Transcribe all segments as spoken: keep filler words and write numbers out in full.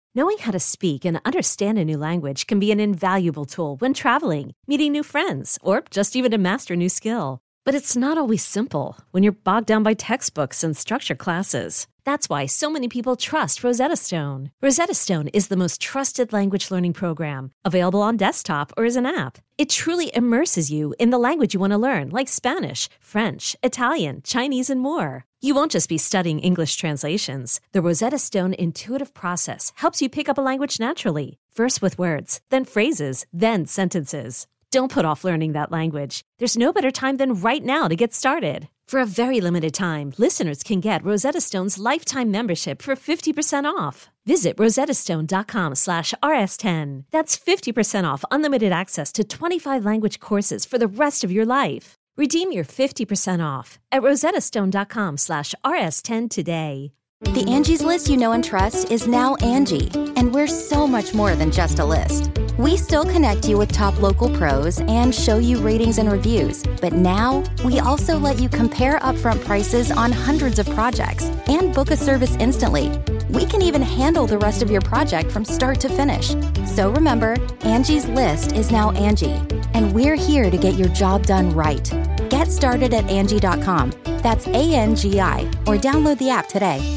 Knowing how to speak and understand a new language can be an invaluable tool when traveling, meeting new friends, or just even to master a new skill. But it's not always simple when you're bogged down by textbooks and structured classes. That's why so many people trust Rosetta Stone. Rosetta Stone is the most trusted language learning program, available on desktop or as an app. It truly immerses you in the language you want to learn, like Spanish, French, Italian, Chinese, and more. You won't just be studying English translations. The Rosetta Stone intuitive process helps you pick up a language naturally, first with words, then phrases, then sentences. Don't put off learning that language. There's no better time than right now to get started. For a very limited time, listeners can get Rosetta Stone's lifetime membership for fifty percent off. Visit rosettastone.com slash rs10. That's fifty percent off unlimited access to twenty-five language courses for the rest of your life. Redeem your fifty percent off at rosettastone.com slash rs10 today. The Angie's List you know and trust is now Angie, and we're so much more than just a list. We still connect you with top local pros and show you ratings and reviews, but now we also let you compare upfront prices on hundreds of projects and book a service instantly. We can even handle the rest of your project from start to finish. So remember, Angie's List is now Angie, and we're here to get your job done right. Get started at Angie dot com. That's A N G I, or download the app today.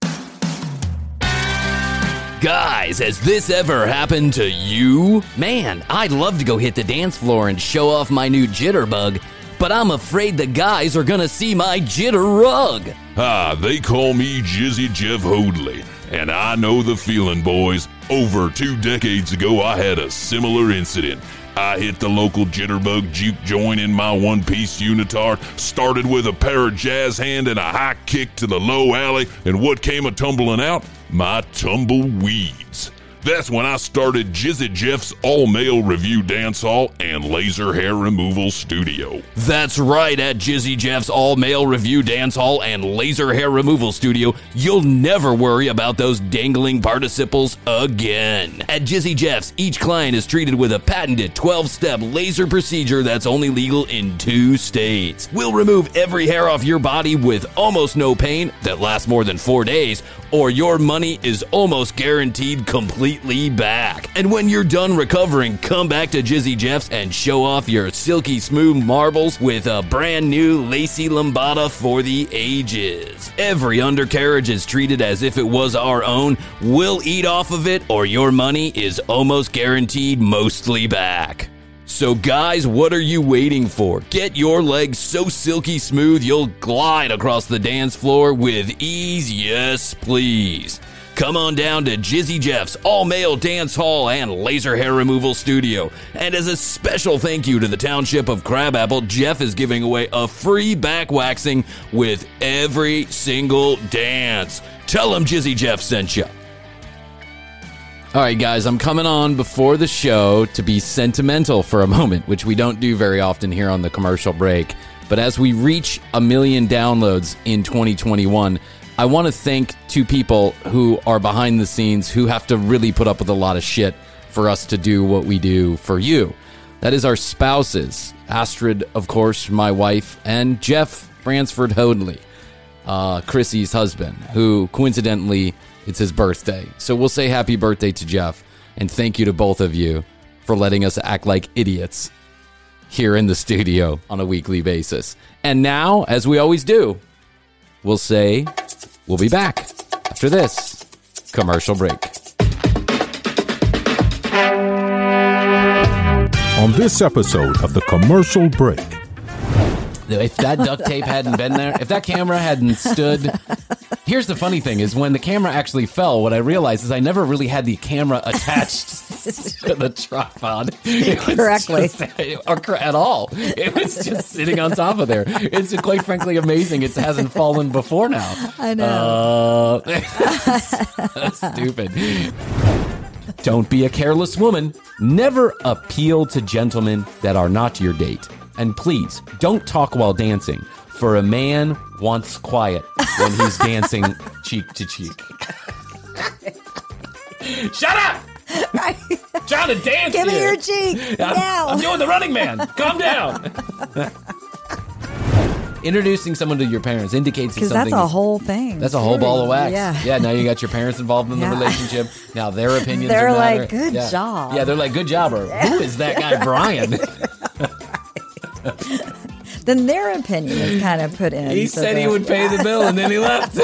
Guys, has this ever happened to you? Man, I'd love to go hit the dance floor and show off my new jitterbug, but I'm afraid the guys are gonna see my jitter rug. Ah, they call me Jizzy Jeff Hoadley, and I know the feeling, boys. Over two decades ago, I had a similar incident. I hit the local jitterbug juke joint in my one-piece unitard, started with a pair of jazz hand and a high kick to the low alley, and what came a-tumbling out? My tumbleweeds. That's when I started Jizzy Jeff's all-male review dance hall and laser hair removal studio. That's right, at Jizzy Jeff's all-male review dance hall and laser hair removal studio, you'll never worry about those dangling participles again. At Jizzy Jeff's, each client is treated with a patented twelve-step laser procedure that's only legal in two states. We'll remove every hair off your body with almost no pain that lasts more than four days, or your money is almost guaranteed completely back. And when you're done recovering, come back to Jizzy Jeff's and show off your silky smooth marbles with a brand new lacy lambada for the ages. Every undercarriage is treated as if it was our own. We'll eat off of it, or your money is almost guaranteed mostly back. So guys, what are you waiting for? Get your legs so silky smooth you'll glide across the dance floor with ease, yes please. Come on down to Jizzy Jeff's all-male dance hall and laser hair removal studio. And as a special thank you to the township of Crabapple, Jeff is giving away a free back waxing with every single dance. Tell them Jizzy Jeff sent you. All right, guys, I'm coming on before the show to be sentimental for a moment, which we don't do very often here on the commercial break. But as we reach a million downloads in twenty twenty-one, I want to thank two people who are behind the scenes who have to really put up with a lot of shit for us to do what we do for you. That is our spouses, Astrid, of course, my wife, and Jeff Bransford Hoadley, uh, Chrissy's husband, who coincidentally, it's his birthday. So we'll say happy birthday to Jeff, and thank you to both of you for letting us act like idiots here in the studio on a weekly basis. And now, as we always do, we'll say we'll be back after this commercial break. On this episode of the commercial break. If that duct tape hadn't been there, if that camera hadn't stood... Here's the funny thing is when the camera actually fell, what I realized is I never really had the camera attached to the tripod. Correctly. Just, or at all. It was just sitting on top of there. It's quite frankly amazing it hasn't fallen before now. I know. Uh, stupid. Don't be a careless woman. Never appeal to gentlemen that are not your date. And please, don't talk while dancing, for a man wants quiet when he's dancing cheek to cheek. Shut up! I'm trying to dance Give here. me your cheek I'm, now. I'm doing the Running Man. Calm down. Introducing someone to your parents indicates that Because something. that's a whole thing. That's a whole ball of wax. Yeah. Yeah. Now you got your parents involved in the Yeah. relationship. Now their opinions. They're are like, matter. good yeah. job. Yeah, they're like, good job. Or who is that guy, Brian? Then their opinion is kind of put in. He so said he that- would pay the bill, and then he left.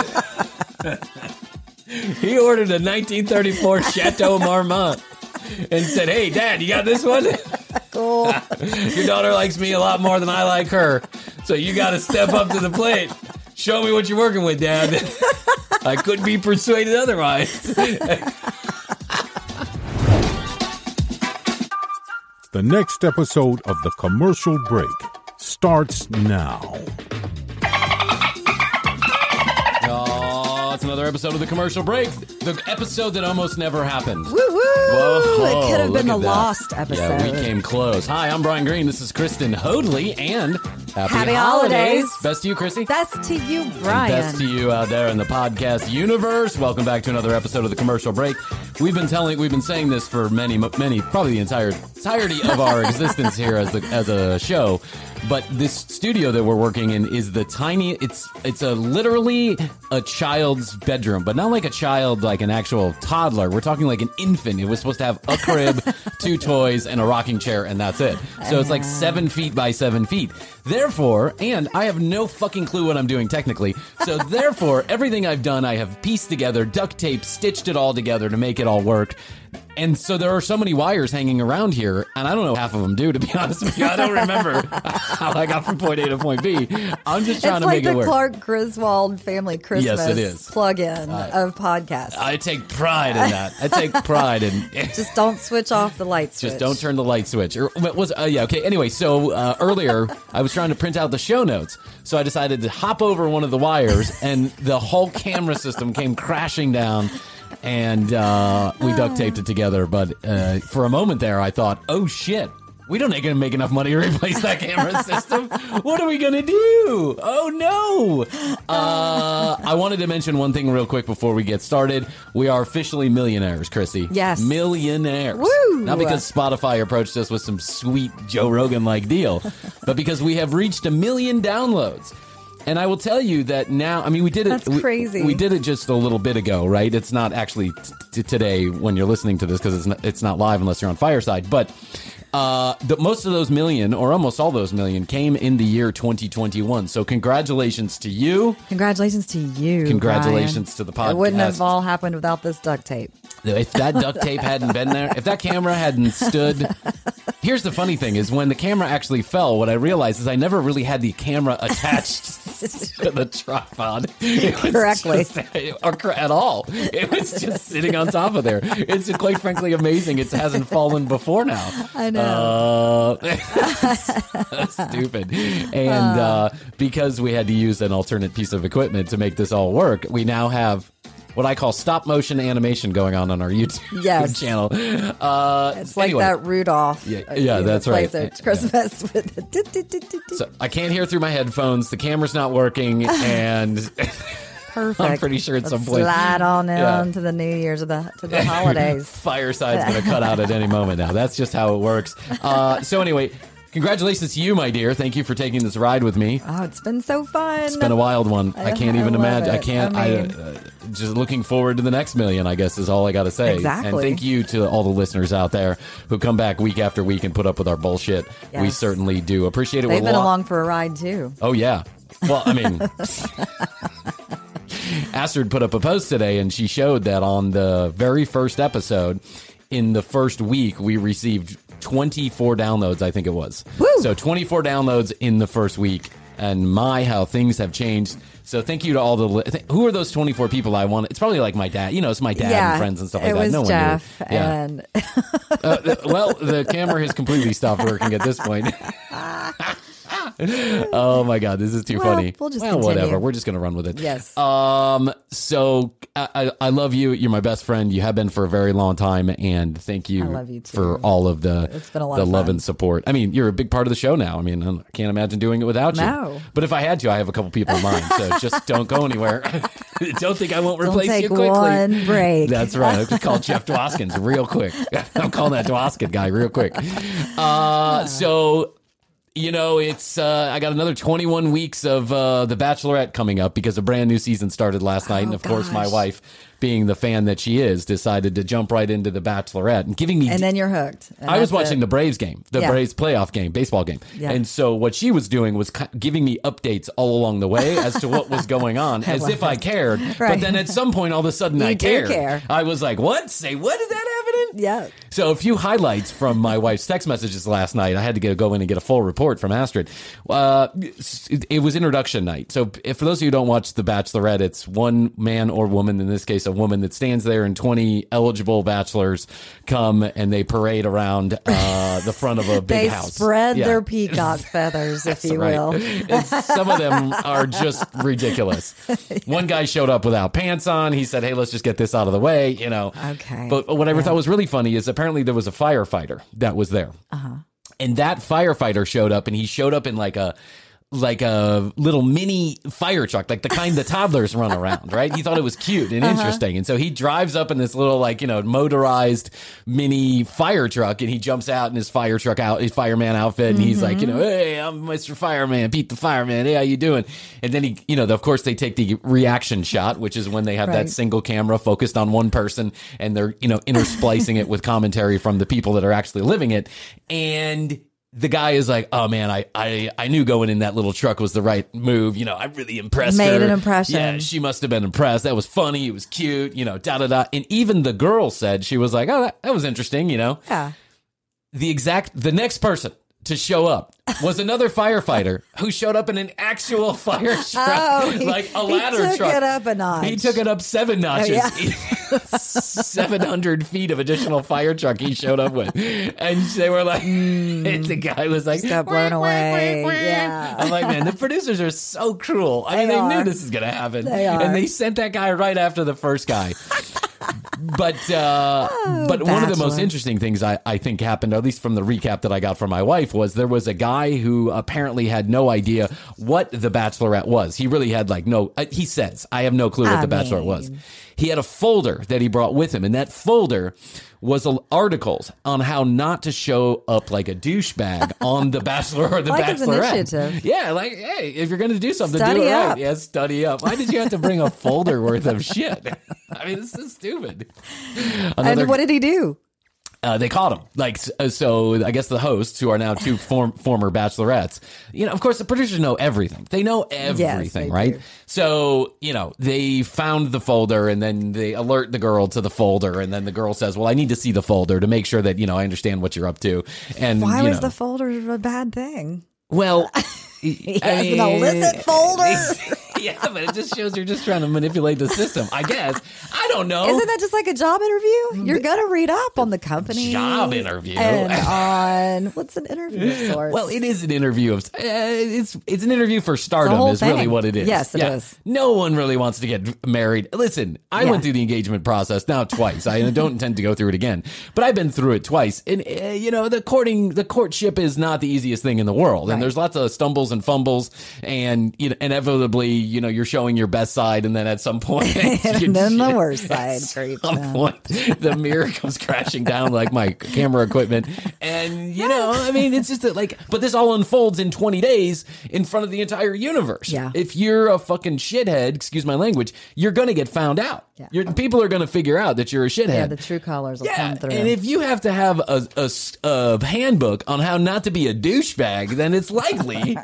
He ordered a nineteen thirty-four Chateau Marmont and said, hey, Dad, you got this one? Cool. Your daughter likes me a lot more than I like her, so you got to step up to the plate. Show me what you're working with, Dad. I couldn't be persuaded otherwise. The next episode of The Commercial Break starts now. Oh, it's another episode of The Commercial Break. The episode that almost never happened. Woo woo! Whoa, It could have look been a at that. lost episode. Yeah, we came close. Hi, I'm Brian Green. This is Kristen Hoadley, and happy, Happy holidays. Best to you, Chrissy. Best to you, And Brian. best to you out there in the podcast universe. Welcome back to another episode of The Commercial Break. We've been telling, we've been saying this for many, many, probably the entire entirety of our existence here as the as a show. But this studio that we're working in is the tiny. It's it's a literally a child's bedroom, but not like a child, like an actual toddler. We're talking like an infant. It was supposed to have a crib, two toys, and a rocking chair, and that's it. So it's like seven feet by seven feet. Therefore, and I have no fucking clue what I'm doing technically. So therefore, everything I've done, I have pieced together, duct tape, stitched it all together to make it all work. And so there are so many wires hanging around here, and I don't know half of them do, to be honest with you. I don't remember how I got from point A to point B. I'm just trying it's to like make the it work. Clark Griswold Family Christmas Yes, it is. plug-in of podcasts. I take pride in that. I take pride in Just don't switch off the light switch. Just don't turn the light switch. Or what was uh, yeah okay. Anyway, so uh, earlier I was trying to print out the show notes, so I decided to hop over one of the wires, and the whole camera system came crashing down, and uh, we duct taped it together. But uh, for a moment there, I thought, oh shit. We don't gonna make enough money to replace that camera system. What are we gonna do? Oh no! Uh, I wanted to mention one thing real quick before we get started. We are officially millionaires, Chrissy. Yes. Millionaires. Woo! Not because Spotify approached us with some sweet Joe Rogan-like deal, but because we have reached a million downloads. And I will tell you that now, I mean, we did it. That's we- crazy. We, did it just a little bit ago, right? It's not actually t- t- today when you're listening to this because it's not, it's not live unless you're on Fireside. But uh, the, most of those million, or almost all those million, came in the year twenty twenty-one. So congratulations to you. Congratulations to you. Congratulations to the Brian. It wouldn't have podcast. all happened without this duct tape. If that duct tape hadn't been there, if that camera hadn't stood. Here's the funny thing is when the camera actually fell, what I realized is I never really had the camera attached to the tripod. It was Correctly. just- or cor- at all. It was just sitting on top of there. It's quite frankly amazing it hasn't fallen before now. I know. Uh, so stupid. And uh, because we had to use an alternate piece of equipment to make this all work, we now have what I call stop motion animation going on on our YouTube Yes. channel. Uh, It's like anyway, that Rudolph. Yeah, uh, yeah, you know, that's plays right. at Christmas with the dit, dit, dit, dit, dit. So I can't hear through my headphones. The camera's not working, and Perfect. I'm pretty sure at Let's some point- slide on Yeah. in to the New Year's or the to the holidays. Fireside's going to cut out at any moment now. That's just how it works. Uh, so anyway, congratulations to you, my dear. Thank you for taking this ride with me. Oh, it's been so fun. It's been a wild one. I, I- can't I even love imagine. I it. can't. I I, mean- uh, just looking forward to the next million, I guess, is all I got to say. Exactly. And thank you to all the listeners out there who come back week after week and put up with our bullshit. We Yes. certainly do appreciate it. They've We're been lo- along for a ride too. Oh, yeah. Well, I mean, Astrid put up a post today, and she showed that on the very first episode, in the first week, we received twenty-four downloads, I think it was. Woo! So twenty-four downloads in the first week, and my, how things have changed. So thank you to all the... Li- th- who are those twenty-four people I want? It's probably like my dad. You know, it's my dad yeah, and friends and stuff like it that. was No Jeff one knew. Yeah. and Uh, th- well, the camera has completely stopped working at this point. Oh my God, this is too Well, funny. we'll just well, continue. whatever. We're just gonna run with it. Yes. Um. So I, I I love you. You're my best friend. You have been for a very long time, and thank you, I love you too. for all of the It's been a lot the of love fun. and support. I mean, you're a big part of the show now. I mean, I can't imagine doing it without you. No. But if I had to, I have a couple people in mind. So just don't go anywhere. Don't think I won't don't replace take you quickly. one break. That's right. I'm going to call Jeff Dwoskins real quick. I'm calling that Dwoskin guy real quick. Uh, so You know, it's uh, I got another twenty-one weeks of uh, The Bachelorette coming up because a brand new season started last night. Oh, and, of course, my gosh. wife, being the fan that she is, decided to jump right into The Bachelorette and giving me... And then you're hooked. And I was that's watching it. the Braves game, the Yeah. Braves playoff game, baseball game. Yeah. And so what she was doing was ki- giving me updates all along the way as to what was going on, as love if I it. cared. But Right. then at some point, all of a sudden, You I do cared. care. I was like, what? Say, what is that happening? Yeah. So a few highlights from my wife's text messages last night. I had to get, go in and get a full report from Astrid. Uh, it, it was introduction night. So if, for those of you who don't watch The Bachelorette, it's one man or woman, in this case a woman, that stands there and twenty eligible bachelors come and they parade around uh, the front of a big They house. spread Yeah. their peacock feathers, if you Right. will. And some of them are just ridiculous. One guy showed up without pants on. He said, hey, let's just get this out of the way, you know. Okay. But what I Yeah. thought was really funny is apparently there was a firefighter that was there. Uh-huh. And that firefighter showed up, and he showed up in like a like a little mini fire truck, like the kind the toddlers run around, right? He thought it was cute and interesting. And so he drives up in this little, like, you know, motorized mini fire truck, and he jumps out in his fire truck out, his fireman outfit. And he's like, you know, hey, I'm Mister Fireman, Pete the Fireman. Hey, how you doing? And then he, you know, of course they take the reaction shot, which is when they have that Right. single camera focused on one person, and they're, you know, intersplicing it with commentary from the people that are actually living it. And the guy is like, oh man, I, I, I knew going in that little truck was the right move. You know, I really impressed Made her. an impression. Yeah, she must have been impressed. That was funny. It was cute, you know, da da da. And even the girl said, she was like, oh, that, that was interesting, you know. Yeah. The exact, the next person to show up was another firefighter who showed up in an actual fire truck, Oh, he- like a he ladder took truck. it up a notch. He took it up seven notches. yeah. seven hundred feet of additional fire truck he showed up with. And they were like, and the guy was like, Just got blown "Wah, wah, away." wah, wah." Yeah. I'm like, man, the producers are so cruel. I mean, They they are. knew this was going to happen. They are. And they sent that guy right after the first guy. But uh, but one of the most Bachelor. interesting things I, I think happened, at least from the recap that I got from my wife, was there was a guy who apparently had no idea what The Bachelorette was. He really had like no, uh, he says, I have no clue what I The Bachelorette was. mean- He had a folder that he brought with him, and that folder was uh, articles on how not to show up like a douchebag on The Bachelor or The Like his Bachelorette. initiative. Yeah, like, hey, if you're going to do something, Study do it up. right. Yeah, study up. Why did you have to bring a folder worth of shit? I mean, this is stupid. Another- And what did he do? uh, they caught him. Like, s- so I guess the hosts, who are now two form, former bachelorettes, you know, of course, the producers know everything. They know everything, they right? do. So, you know, they found the folder, and then they alert the girl to the folder. And then the girl says, well, I need to see the folder to make sure that, you know, I understand what you're up to. And Why you was know, the folder a bad thing? well, He has an illicit folder. Yeah, but it just shows you're just trying to manipulate the system, I guess. I don't know. Isn't that just like a job interview? You're going to read up on the company. Job interview. And on what's an interview of sorts? Well, it is an interview of. Uh, it's it's an interview for stardom. whole Is really thing. what it is. Yes, it is. No one really wants to get married. Listen, I Yeah. went through the engagement process now twice. I don't intend to go through it again, but I've been through it twice. And uh, you know, the courting, the courtship is not the easiest thing in the world, and Right. there's lots of stumbles and fumbles, and you know, inevitably, you know, you're showing your best side, and then at some point, And then the worst at side creeps some in. point, the mirror comes crashing down like my camera equipment, and you know, I mean, it's just that, like, but this all unfolds in twenty days in front of the entire universe. Yeah. If you're a fucking shithead, excuse my language, you're gonna get found out. Yeah. You're, people are gonna figure out that you're a shithead. yeah, the true colors will Yeah, come through. and if you have to have a, a s- a handbook on how not to be a douchebag, then it's likely.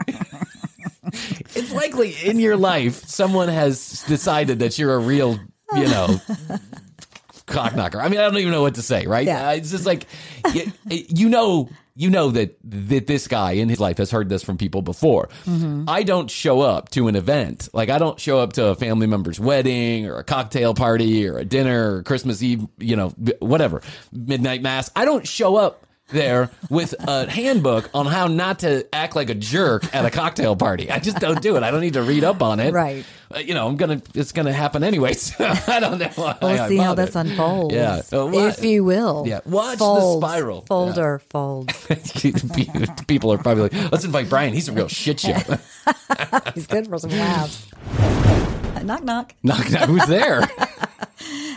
It's likely in your life someone has decided that you're a real, you know, cock knocker. I mean, I don't even know what to say, right? Yeah. Uh, it's just like, you, you know, you know that, that this guy in his life has heard this from people before. Mm-hmm. I don't show up to an event. Like, I don't show up to a family member's wedding or a cocktail party or a dinner or Christmas Eve, you know, whatever, midnight mass. I don't show up there with a handbook on how not to act like a jerk at a cocktail party. I just don't do it. I don't need to read up on it. Right. Uh, you know, I'm gonna. It's gonna happen anyway. So I don't know. Why we'll I see how bother. this unfolds. Yeah. So what- if you will. Yeah, watch the Folds, spiral. Folder, folds. People are probably like, let's invite Brian. He's a real shit show. He's good for some laughs. Knock, knock. Knock, knock. Who's there?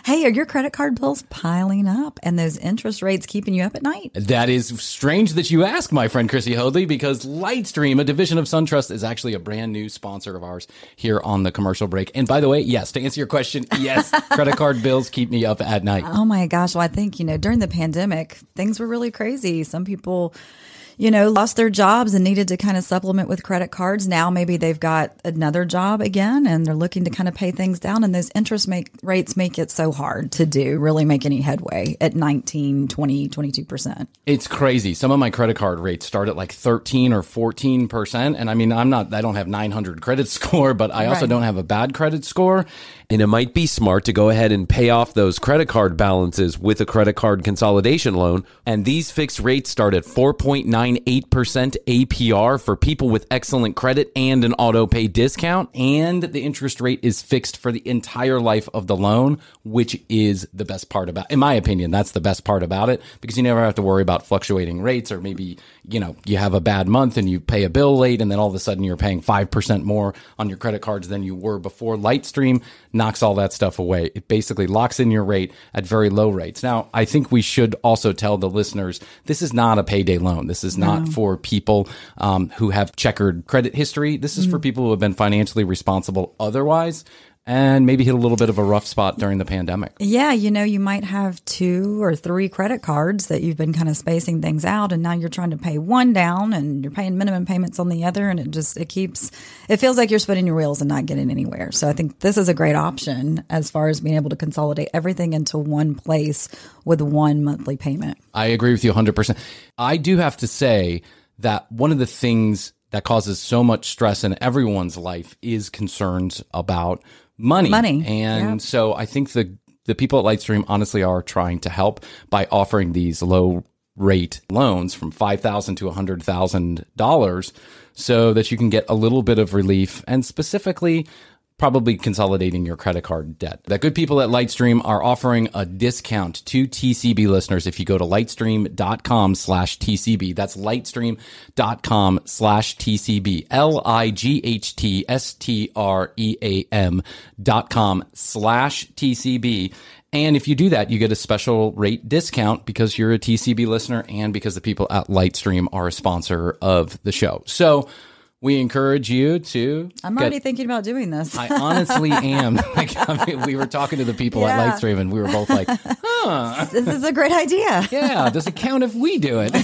Hey, are your credit card bills piling up and those interest rates keeping you up at night? That is strange that you ask, my friend Chrissy Hoadley, because Lightstream, a division of SunTrust, is actually a brand new sponsor of ours here on the Commercial Break. And by the way, yes, to answer your question, yes, credit card bills keep me up at night. Oh my gosh. Well, I think, you know, during the pandemic, things were really crazy. Some people, you know, lost their jobs and needed to kind of supplement with credit cards. Now maybe they've got another job again and they're looking to kind of pay things down. And those interest make, rates make it so hard to do, really make any headway at nineteen, twenty, twenty-two percent. It's crazy. Some of my credit card rates start at like thirteen or fourteen percent. And I mean, I'm not, I don't have nine hundred credit score, but I also Right. don't have a bad credit score. And it might be smart to go ahead and pay off those credit card balances with a credit card consolidation loan. And these fixed rates start at four point nine eight percent A P R for people with excellent credit and an auto pay discount. And the interest rate is fixed for the entire life of the loan, which is the best part about, in my opinion, that's the best part about it, because you never have to worry about fluctuating rates, or maybe, you know, you have a bad month and you pay a bill late and then all of a sudden you're paying five percent more on your credit cards than you were before. Lightstream knocks all that stuff away. It basically locks in your rate at very low rates. Now, I think we should also tell the listeners, this is not a payday loan. This is not for people um, who have checkered credit history. This is for people who have been financially responsible otherwise and maybe hit a little bit of a rough spot during the pandemic. Yeah, you know, you might have two or three credit cards that you've been kind of spacing things out, and now you're trying to pay one down and you're paying minimum payments on the other, and it just, it keeps, it feels like you're spinning your wheels and not getting anywhere. So I think this is a great option as far as being able to consolidate everything into one place with one monthly payment. I agree with you one hundred percent. I do have to say that one of the things that causes so much stress in everyone's life is concerns about money. Money, And yep. so I think the the people at Lightstream honestly are trying to help by offering these low rate loans from five thousand dollars to one hundred thousand dollars so that you can get a little bit of relief, and specifically probably consolidating your credit card debt. The good people at Lightstream are offering a discount to T C B listeners if you go to lightstream.com slash TCB. That's lightstream.com slash TCB. L I G H T S T R E A M dot com slash TCB. And if you do that, you get a special rate discount because you're a T C B listener and because the people at Lightstream are a sponsor of the show. So we encourage you to. I'm get, already thinking about doing this. I honestly am. Like, I mean, we were talking to the people Yeah. at Lightstream, and we were both like, "Huh, This is a great idea. yeah, does it count if we do it?"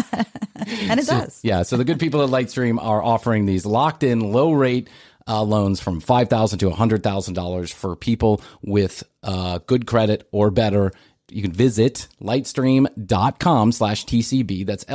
And it So- does. Yeah. So the good people at Lightstream are offering these locked-in, low-rate uh, loans from five thousand dollars to one hundred thousand dollars for people with uh, good credit or better. You can visit lightstream.com slash TCB. That's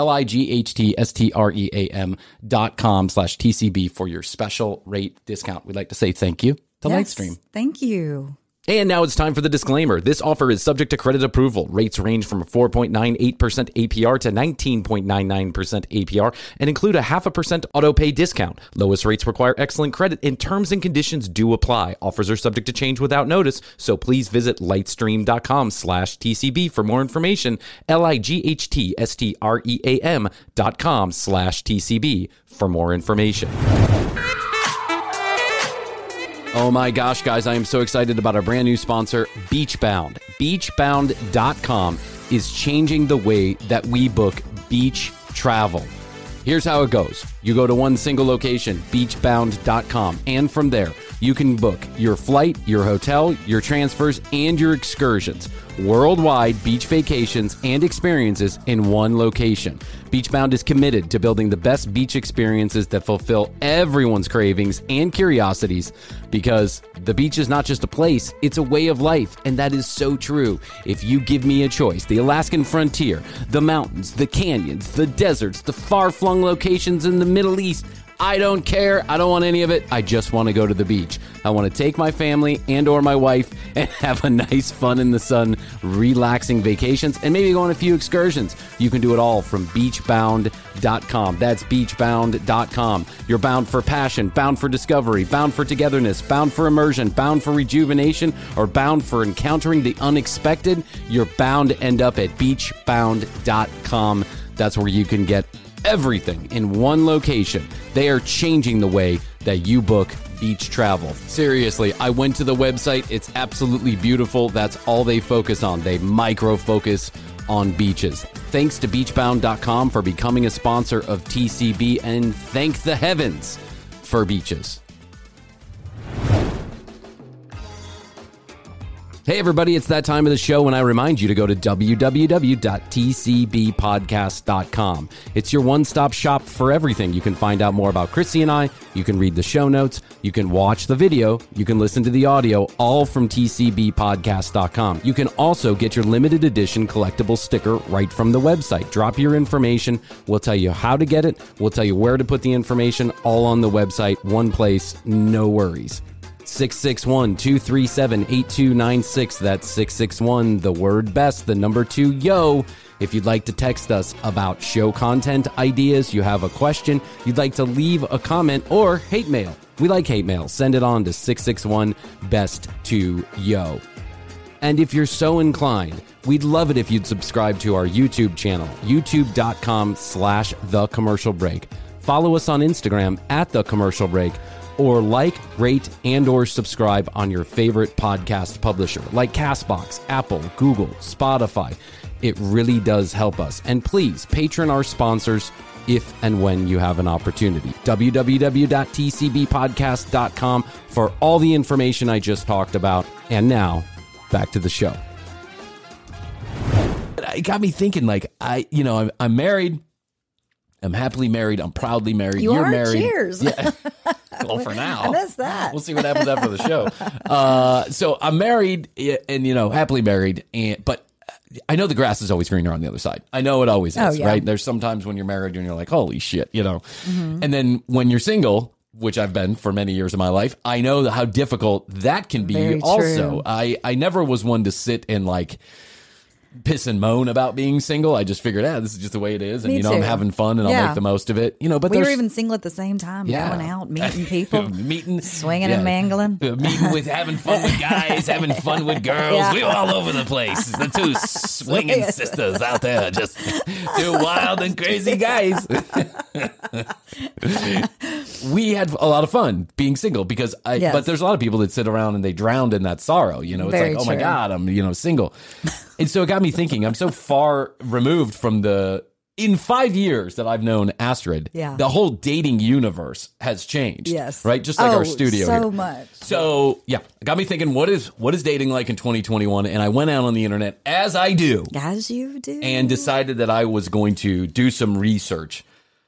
L-I-G-H-T-S-T-R-E-A-M dot com slash TCB for your special rate discount. We'd like to say thank you to Yes. Lightstream. Thank you. And now it's time for the disclaimer. This offer is subject to credit approval. Rates range from four point nine eight percent A P R to nineteen point nine nine percent A P R and include a half a percent auto pay discount. Lowest rates require excellent credit and terms and conditions do apply. Offers are subject to change without notice, so please visit lightstream.com slash TCB for more information. L-I-G-H-T-S-T-R-E-A-M dot com slash TCB for more information. Oh my gosh, guys, I am so excited about our brand new sponsor, Beachbound. Beachbound dot com is changing the way that we book beach travel. Here's how it goes. You go to one single location, beachbound dot com, and from there, you can book your flight, your hotel, your transfers, and your excursions. Worldwide beach vacations and experiences in one location. Beachbound is committed to building the best beach experiences that fulfill everyone's cravings and curiosities, because the beach is not just a place, it's a way of life, and that is so true. If you give me a choice, the Alaskan frontier, the mountains, the canyons, the deserts, the far-flung locations in the Middle East, I don't care. I don't want any of it. I just want to go to the beach. I want to take my family and or my wife and have a nice fun in the sun, relaxing vacations, and maybe go on a few excursions. You can do it all from beachbound dot com. That's beachbound dot com. You're bound for passion, bound for discovery, bound for togetherness, bound for immersion, bound for rejuvenation, or bound for encountering the unexpected. You're bound to end up at beachbound dot com. That's where you can get everything in one location. They are changing the way that you book beach travel. Seriously, I went to the website. It's absolutely beautiful. That's all they focus on. They micro-focus on beaches. Thanks to beachbound dot com for becoming a sponsor of T C B, and thank the heavens for beaches. Hey everybody, it's that time of the show when I remind you to go to w w w dot t c b podcast dot com. It's your one-stop shop for everything. You can find out more about Chrissy and I, you can read the show notes, you can watch the video, you can listen to the audio, all from t c b podcast dot com. You can also get your limited edition collectible sticker right from the website. Drop your information, we'll tell you how to get it, we'll tell you where to put the information, all on the website, one place, no worries. six six one, two three seven, eight two nine six. That's six six one, the word best, the number two, yo. If you'd like to text us about show content ideas, you have a question, you'd like to leave a comment or hate mail. We like hate mail. Send it on to six six one, best two, yo. And if you're so inclined, we'd love it if you'd subscribe to our YouTube channel, youtube.com slash the commercial break. Follow us on Instagram at the commercial break, or like, rate, and or subscribe on your favorite podcast publisher like CastBox, Apple, Google, Spotify. It really does help us. And please, patron our sponsors if and when you have an opportunity. w w w dot t c b podcast dot com for all the information I just talked about. And now, back to the show. It got me thinking, like, I, you know, I'm, I'm married. I'm happily married. I'm proudly married. You You're are? married. Cheers. Yeah. Well, for now. I missed that. We'll see what happens after the show. Uh, so I'm married and, you know, happily married. And but I know the grass is always greener on the other side. I know it always is, Oh, yeah. right? There's sometimes when you're married and you're like, holy shit, you know. Mm-hmm. And then when you're single, which I've been for many years of my life, I know how difficult that can be. Very also, true. I, I never was one to sit and like piss and moan about being single. I just figured, ah, this is just the way it is. And, Me you know, I'm too. having fun and Yeah. I'll make the most of it. You know, but We were there's even single at the same time, Yeah. going out, meeting people, meeting, swinging yeah. and mangling. Uh, meeting with, having fun with guys, having fun with girls. Yeah. We were all over the place. The two swinging sisters out there, just two wild and crazy guys. We had a lot of fun being single because I, Yes. but there's a lot of people that sit around and they drowned in that sorrow. You know, it's Very like, oh my true. God, I'm, you know, single. And so it got me thinking, I'm so far removed from the, in five years that I've known Astrid, Yeah. the whole dating universe has changed. Yes. Right? Just like Oh, our studio so here. much. So, yeah, it got me thinking, what is what is dating like in twenty twenty-one? And I went out on the internet, as I do, As you do. and decided that I was going to do some research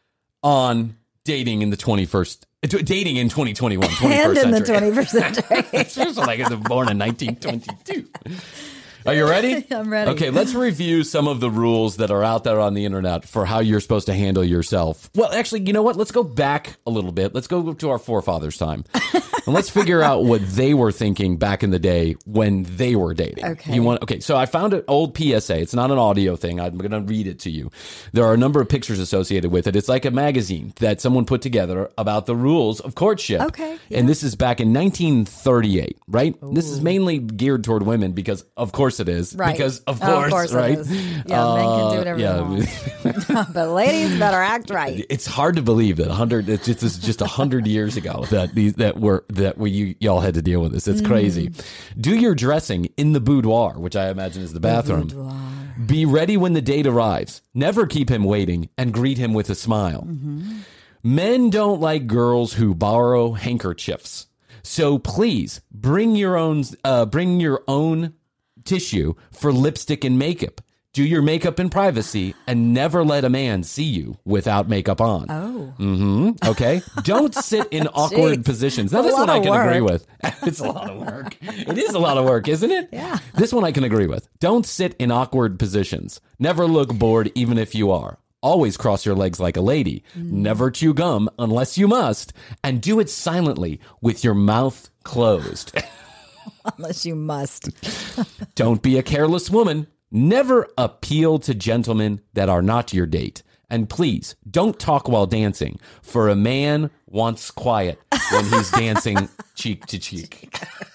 on dating in the twenty-first, dating in twenty twenty-one, and twenty-first in the century. twenty-first century. It's just like I was born in nineteen twenty-two. Are you ready? I'm ready. Okay, let's review some of the rules that are out there on the internet for how you're supposed to handle yourself. Well, actually, you know what? Let's go back a little bit. Let's go to our forefathers' time. And let's figure out what they were thinking back in the day when they were dating. Okay. You want Okay, so I found an old P S A. It's not an audio thing. I'm going to read it to you. There are a number of pictures associated with it. It's like a magazine that someone put together about the rules of courtship. Okay, yeah. And this is back in nineteen thirty-eight, right? Ooh. This is mainly geared toward women because, of course, it is. Right. Because, of Oh, course, of course it right? is. Yeah, men can do whatever they yeah. want. But ladies better act right. It's hard to believe that one hundred it's just it's just one hundred years ago that these that were that we you y'all had to deal with this. It's crazy. Mm. Do your dressing in the boudoir, which I imagine is the bathroom. The Be ready when the date arrives. Never keep him waiting and greet him with a smile. Mm-hmm. Men don't like girls who borrow handkerchiefs. So please bring your own uh, bring your own tissue for lipstick and makeup. Do your makeup in privacy and never let a man see you without makeup on. Oh. Mm-hmm. Okay. Don't sit in awkward Jeez. positions. Now, It's a this one lot I of can work. agree with. It's a lot of work. It is a lot of work, isn't it? Yeah. This one I can agree with. Don't sit in awkward positions. Never look bored, even if you are. Always cross your legs like a lady. Mm. Never chew gum unless you must. And do it silently with your mouth closed. Unless you must. Don't be a careless woman. Never appeal to gentlemen that are not your date. And please, don't talk while dancing, for a man wants quiet when he's dancing cheek to cheek.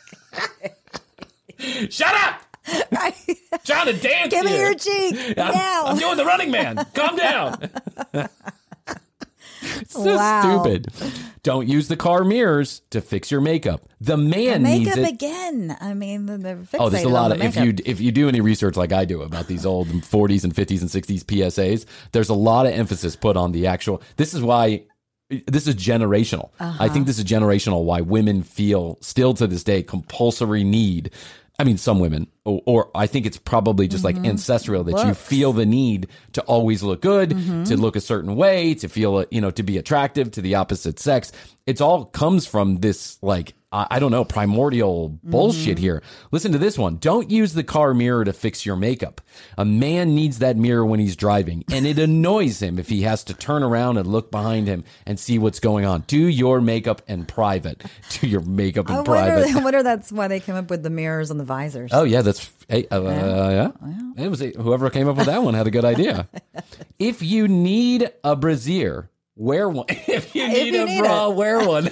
Shut up! Trying to dance Give me here. your cheek I'm, now. I'm doing the Running Man. Calm down. So Wow. stupid. Don't use the car mirrors to fix your makeup. The man needs Makeup it. again. I mean, they're fixated Oh, there's a lot on of the if you makeup. if you do any research like I do about these old forties and fifties and sixties P S As, there's a lot of emphasis put on the actual. This is why this is generational. Uh-huh. I think this is generational. Why women feel still to this day compulsory need. I mean, some women, or, or I think it's probably just like ancestral that you Looks. feel the need to always look good, to look a certain way, to feel, you know, to be attractive to the opposite sex. It's all comes from this, like, I, I don't know, primordial bullshit here. Listen to this one. Don't use the car mirror to fix your makeup. A man needs that mirror when he's driving, and it annoys him if he has to turn around and look behind him and see what's going on. Do your makeup in private. Do your makeup in I private. wonder, I wonder that's why they came up with the mirrors and the visors. Oh yeah, that's hey, uh, yeah. yeah. It was whoever came up with that one had a good idea. If you need a brassiere, wear one. If you need you a need bra, it. wear one.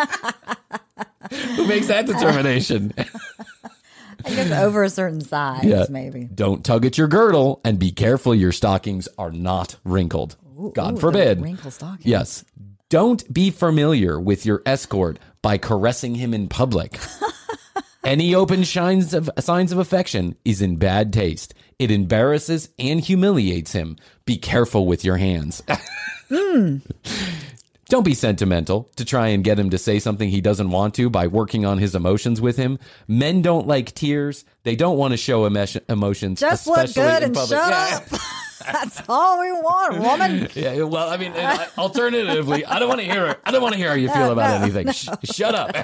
Who makes that determination? I guess over a certain size, Yeah. maybe. Don't tug at your girdle, and be careful your stockings are not wrinkled. God ooh, forbid. the wrinkle stockings. Yes. Don't be familiar with your escort by caressing him in public. Any open signs of signs of affection is in bad taste. It embarrasses and humiliates him. Be careful with your hands. Hmm. Don't be sentimental to try and get him to say something he doesn't want to by working on his emotions with him. Men don't like tears. They don't want to show emo- emotions. Just look especially good in and public. shut Yeah. up. That's all we want, woman. Yeah, well, I mean, and I- alternatively, I don't want to hear. I don't want to hear how you feel about no, anything. Sh- shut up.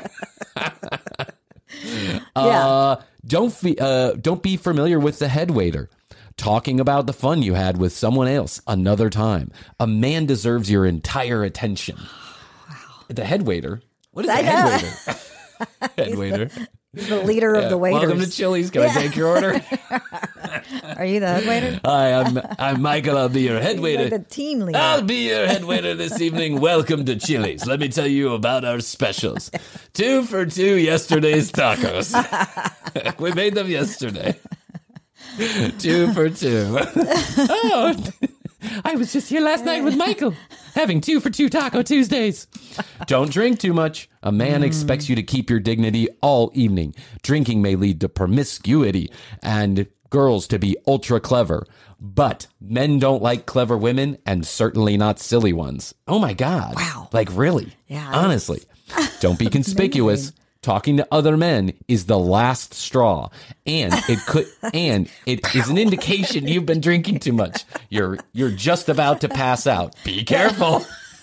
Yeah. Uh, don't fe- uh, don't be familiar with the head waiter. Talking about the fun you had with someone else another time. A man deserves your entire attention. Wow. The head waiter. What is I a head know. waiter? Head waiter. He's the leader of the waiters. Welcome to Chili's. Can I take your order? Are you the head waiter? Hi, I'm I'm Michael. I'll be your head He's waiter. like the team leader. I'll be your head waiter this evening. Welcome to Chili's. Let me tell you about our specials. Two for two yesterday's tacos. We made them yesterday. Two for two. Oh, I was just here last night with Michael, having two for two Taco Tuesdays. Don't drink too much. A man mm. expects you to keep your dignity all evening. Drinking may lead to promiscuity and girls to be ultra clever. But men don't like clever women, and certainly not silly ones. Oh my God. Wow. Like, really? Yeah. Honestly. Don't be conspicuous. Talking to other men is the last straw, and it could and it is an indication you've been drinking too much. You're you're just about to pass out. Be careful.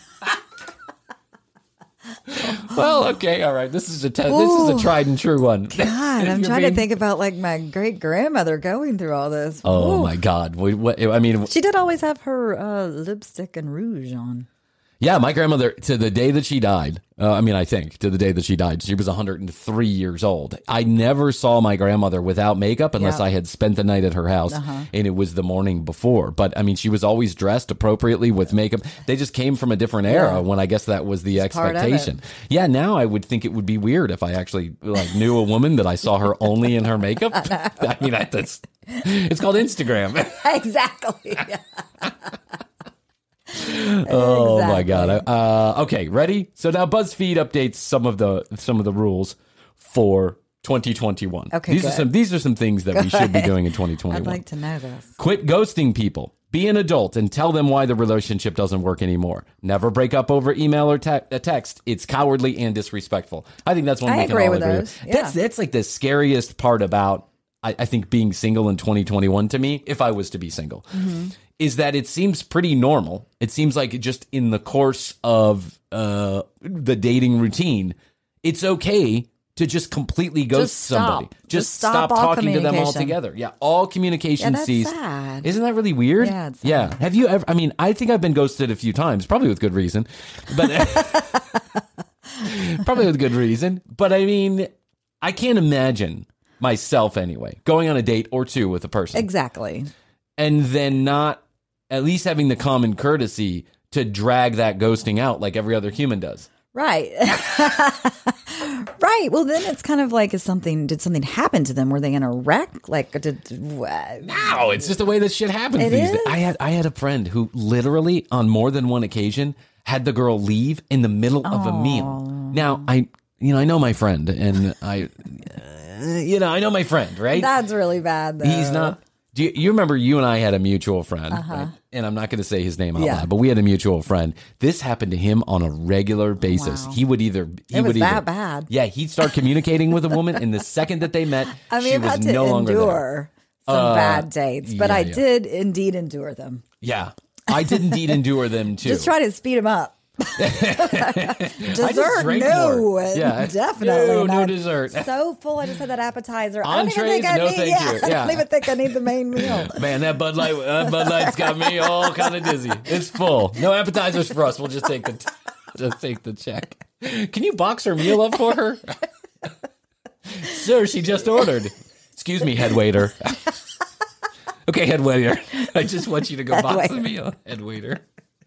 Well, okay, all right. This is a te- this is a tried and true one. God, I'm You're trying being- to think about like my great grandmother going through all this. Oh Ooh. my God! What, what, I mean, She did always have her uh, lipstick and rouge on. yeah, my grandmother, to the day that she died, uh, I mean, I think, to the day that she died, she was one hundred three years old. I never saw my grandmother without makeup unless Yeah. I had spent the night at her house, Uh-huh. and it was the morning before. But, I mean, she was always dressed appropriately with makeup. They just came from a different era Yeah. when I guess that was the It's part of expectation. Yeah, now I would think it would be weird if I actually like knew a woman that I saw her only in her makeup. I, I mean, I, that's, it's called Instagram. Exactly. Oh my Exactly. God. Uh, okay, ready? So now BuzzFeed updates some of the some of the rules for twenty twenty-one. Okay, these are good. some these are some things that we should be doing in twenty twenty-one. I'd like to know this. Quit ghosting people. Be an adult and tell them why the relationship doesn't work anymore. Never break up over email or te- a text. It's cowardly and disrespectful. I think that's one I we can agree all with agree those. with. Yeah. That's that's like the scariest part about I, I think being single in twenty twenty-one to me, if I was to be single, Mm-hmm. is that it seems pretty normal. It seems like just in the course of uh, the dating routine, it's okay to just completely ghost Just stop. somebody. Just, Just stop, stop all talking to them communication. altogether. Yeah, all communication Yeah, that's ceased. sad. Isn't that really weird? Yeah, it's sad. Yeah. Have you ever? I mean, I think I've been ghosted a few times, probably with good reason, but probably with good reason. But I mean, I can't imagine myself anyway going on a date or two with a person Exactly. and then not at least having the common courtesy to drag that ghosting out like every other human does. Right. Right. Well, then it's kind of like, is something, did something happen to them? Were they in a wreck? Like, did, No, it's just the way that shit happens It these days. is? I had I had a friend who literally on more than one occasion had the girl leave in the middle of a meal. Now, I, you know, I know my friend, and I, uh, you know, I know my friend, right? That's really bad, though. He's not. Do you, you remember you and I had a mutual friend, uh-huh. right? And I'm not going to say his name out yeah. loud, but we had a mutual friend. This happened to him on a regular basis. Wow. He would either he it was would either, that bad. Yeah, he'd start communicating with a woman, and the second that they met, I mean, she I've was had to no longer endure there. some Uh, bad dates, but yeah, I yeah. did indeed endure them. Yeah, I did indeed endure them too. Just try to speed them up. Dessert, no, more. Yeah. definitely no, not. no dessert. So full. I just had that appetizer. Entrees, I don't even think I no need. thank Yeah, you. I Yeah. don't even think I need the main meal. Man, that Bud Light, that Bud Light's got me all kind of dizzy. It's full. No appetizers for us. We'll just take the just take the check. Can you box her meal up for her, sir? She just ordered. Excuse me, head waiter. Okay, head waiter. I just want you to go Head box waiter. the meal, head waiter.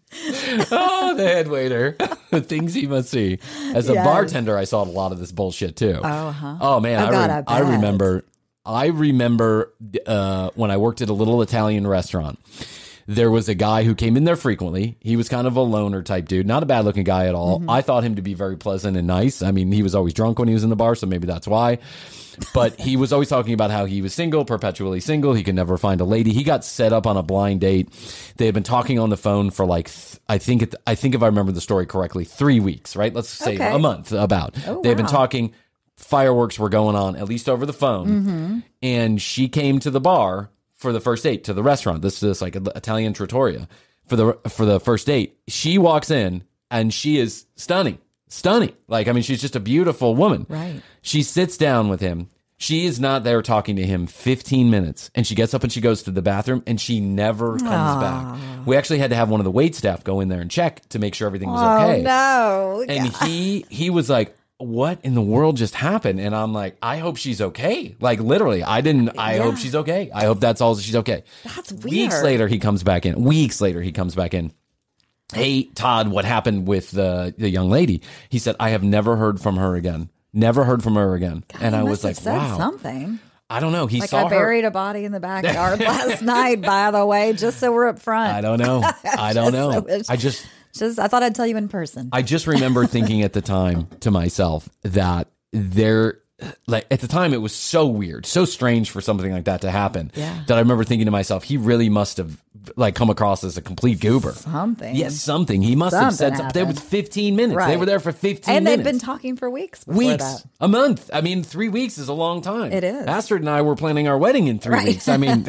Oh, the head waiter. The things he must see. As a Yes. bartender, I saw a lot of this bullshit too. Oh, huh. Oh man, Oh, I, God, rem- I I bet. remember. I remember uh, when I worked at a little Italian restaurant. There was a guy who came in there frequently. He was kind of a loner type dude, not a bad looking guy at all. Mm-hmm. I thought him to be very pleasant and nice. I mean, he was always drunk when he was in the bar, so maybe that's why. But he was always talking about how he was single, perpetually single. He could never find a lady. He got set up on a blind date. They had been talking on the phone for like, th- I think, it, I think if I remember the story correctly, three weeks, right? Let's say Okay. a month about. Oh, They had been wow. talking. Fireworks were going on, at least over the phone. Mm-hmm. And she came to the bar for the first date, to the restaurant. This is like Italian trattoria for the for the first date. She walks in and she is stunning, stunning. Like, I mean, she's just a beautiful woman. Right. She sits down with him. She is not there talking to him fifteen minutes. And she gets up and she goes to the bathroom and she never comes back. We actually had to have one of the wait staff go in there and check to make sure everything was Oh okay. no! And he he was like, what in the world just happened? And I'm like, I hope she's okay. Like, literally, I didn't, I Yeah. hope she's okay. I hope that's all, she's okay. That's Weeks weird. later, he comes back in. Weeks later, he comes back in. Hey, Todd, what happened with the, the young lady? He said, I have never heard from her again. Never heard from her again. God, and he I must was like, have said wow. something. I don't know. He Like saw I her. buried a body in the backyard last night. By the way, just so we're up front. I don't know. I don't Just know. so it's- I just, Just I thought I'd tell you in person. I just remember thinking at the time to myself that there, like at the time, it was so weird, so strange for something like that to happen. Yeah. That I remember thinking to myself, he really must have like come across as a complete goober. Something. Yes, something. He must have said Something something. There was happened. fifteen minutes. They Right. were there for fifteen and minutes. they'd been talking for weeks. Before Weeks, that. a month. I mean, three weeks is a long time. It is. Astrid and I were planning our wedding in three Right. weeks. I mean,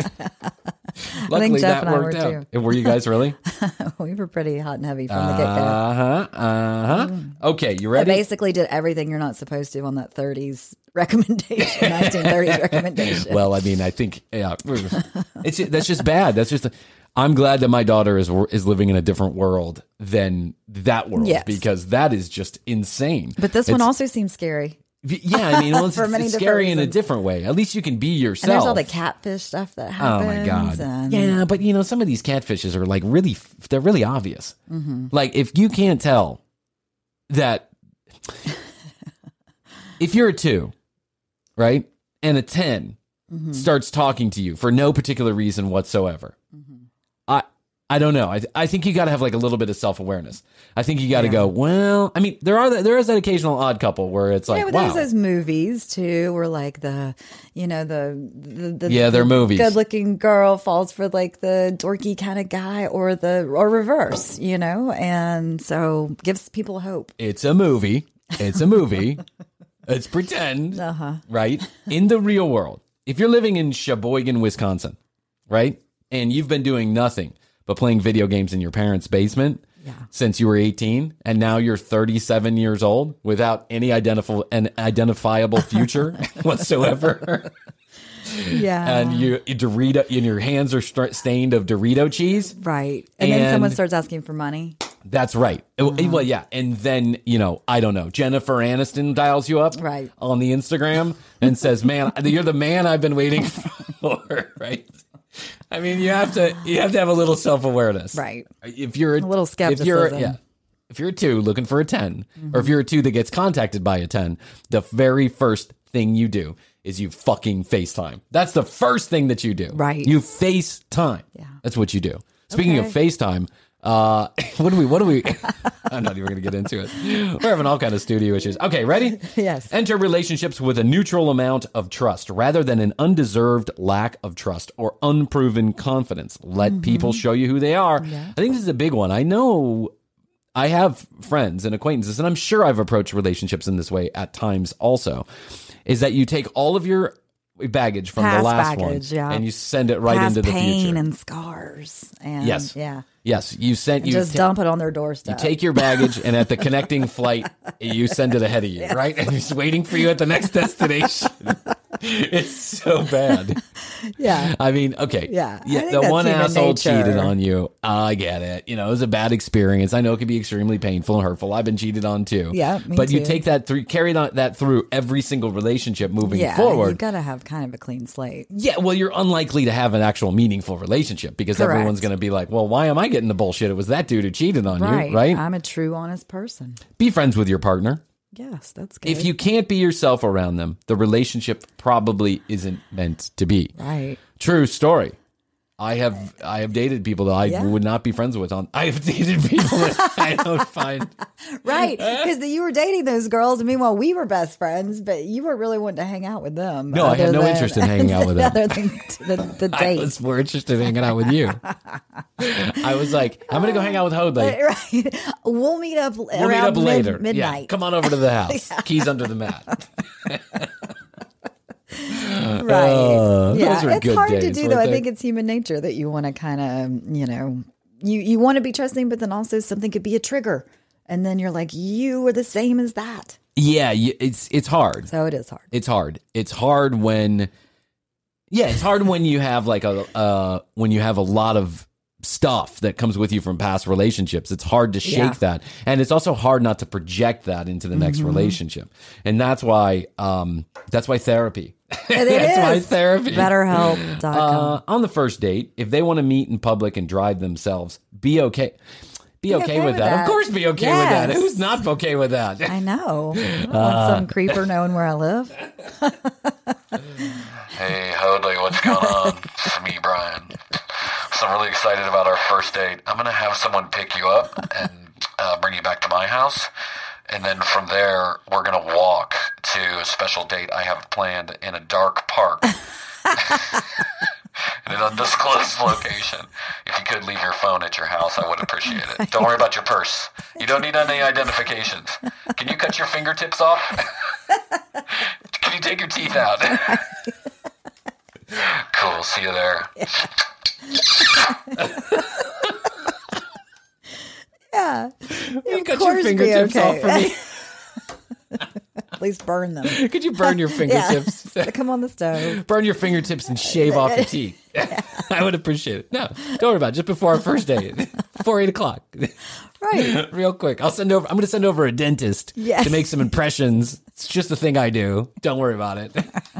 luckily Jeff that and I worked were out. Were you guys really? We were pretty hot and heavy from the get go. Uh huh. Uh huh. Okay, you I ready? basically did everything you're not supposed to on that thirties recommendation, nineteen thirties recommendation. Well, I mean, I think yeah, it's that's just bad. That's just. I'm glad that my daughter is is living in a different world than that world Yes. because that is just insane. but this one It's- also seems scary. yeah, I mean, well, it's, For it's many different scary in a reasons. different way. At least you can be yourself. And there's all the catfish stuff that Oh happens. my god! And Yeah, but you know, some of these catfishes are like really, they're really obvious. Mm-hmm. Like if you can't tell that, if you're a two, right, and a ten Mm-hmm. starts talking to you for no particular reason whatsoever, I, I don't know. I, I think you got to have like a little bit of self awareness. I think you got to Yeah. go. Well, I mean, there are the, there is that occasional odd couple where it's like, yeah, but wow, there's those movies too, where like the, you know, the the, the Yeah, they're movies. Good-looking girl falls for like the dorky kind of guy, or the or reverse, you know, and so gives people hope. it's a movie. It's a movie. It's pretend, Uh-huh. right? In the real world, if you're living in Sheboygan, Wisconsin, right, and you've been doing nothing but playing video games in your parents' basement Yeah. since you were eighteen, and now you're thirty-seven years old without any identif- an identifiable future whatsoever, Yeah, and you, you Dorito, and your hands are st- stained of Dorito cheese. right. And, then someone And- starts asking for money. That's right. Uh-huh. Well, yeah. And then, you know, I don't know, Jennifer Aniston dials you up Right. on the Instagram and says, man, you're the man I've been waiting for, right? I mean, you have to you have to have a little self-awareness. Right. If you're A little If you're, skepticism. yeah. If you're a two looking for a ten, Mm-hmm. or if you're a two that gets contacted by a ten, the very first thing you do is you fucking FaceTime. That's the first thing that you do. Right. You FaceTime. Yeah. That's what you do. Speaking Okay. of FaceTime, Uh, what do we, what do we, I'm not even going to get into it. We're having all kind of studio issues. Okay, ready? Yes. Enter relationships with a neutral amount of trust rather than an undeserved lack of trust or unproven confidence. Let mm-hmm. people show you who they are. Yeah. I think this is a big one. I know I have friends and acquaintances, and I'm sure I've approached relationships in this way at times also, is that you take all of your baggage from Past the last baggage, one yeah. and you send it right Past into the pain future. and scars. And yes. Yeah. Yes. You sent, you just ta- dump it on their doorstep. You take your baggage and at the connecting flight, you send it ahead of you, yes. right? And it's waiting for you at the next destination. It's so bad. Yeah. I mean, okay. Yeah. Yeah. The one asshole nature. cheated on you. I get it. You know, it was a bad experience. I know it can be extremely painful and hurtful. I've been cheated on too. Yeah. Me but too. you take that through, carry on that through every single relationship moving yeah, forward. You got to have kind of a clean slate. Yeah. Well, you're unlikely to have an actual meaningful relationship because Correct. everyone's going to be like, well, why am I getting the bullshit? It was that dude who cheated on right. you, right? I'm a true, honest person. Be friends with your partner. Yes, that's good. If you can't be yourself around them, the relationship probably isn't meant to be. Right. True story. I have I have dated people that I yeah. would not be friends with. On I have dated people that I don't find right because you were dating those girls, and meanwhile we were best friends, but you were really wanting to hang out with them. No, I had no than, interest in hanging out with them. Other than the, the date, I was more interested in hanging out with you. I was like, I'm gonna go hang out with Hoadley. Right. We'll meet up. We'll around meet up mid, later. Midnight. Yeah, come on over to the house. yeah. Keys under the mat. Right. Uh, yeah. Those were it's good hard days, to do though. they? I think it's human nature that you want to kind of, you know, you, you want to be trusting, but then also something could be a trigger. And then you're like, you are the same as that. Yeah. It's, it's hard. So it is hard. It's hard. It's hard when, yeah, it's hard when you have like a, uh, when you have a lot of stuff that comes with you from past relationships. It's hard to shake yeah. that. And it's also hard not to project that into the next mm-hmm. relationship. And that's why, um, that's why therapy. It that's is. why therapy. BetterHelp dot com. Uh, on the first date, if they want to meet in public and drive themselves, be okay. Be, be okay, okay with, with that. that. Of course, be okay yes. with that. Who's not okay with that? I know. I don't want uh, some creeper knowing where I live. Hey, Hoadley, what's going on? It's me, Brian. So I'm really excited about our first date. I'm going to have someone pick you up and uh, bring you back to my house. And then from there, we're going to walk to a special date I have planned in a dark park. In an undisclosed location. If you could leave your phone at your house, I would appreciate it. Don't worry about your purse. You don't need any identifications. Can you cut your fingertips off? Can you take your teeth out? Cool. See you there. Yeah. You of cut your fingertips okay. off for me. At least burn them. Could you burn your fingertips? Yeah. Stick them on the stove. Burn your fingertips and shave off your teeth. Yeah. I would appreciate it. No, don't worry about it. Just before our first date, before eight o'clock. Right. Real quick. I'll send over. I'm going to send over a dentist yes. to make some impressions. It's just a thing I do. Don't worry about it.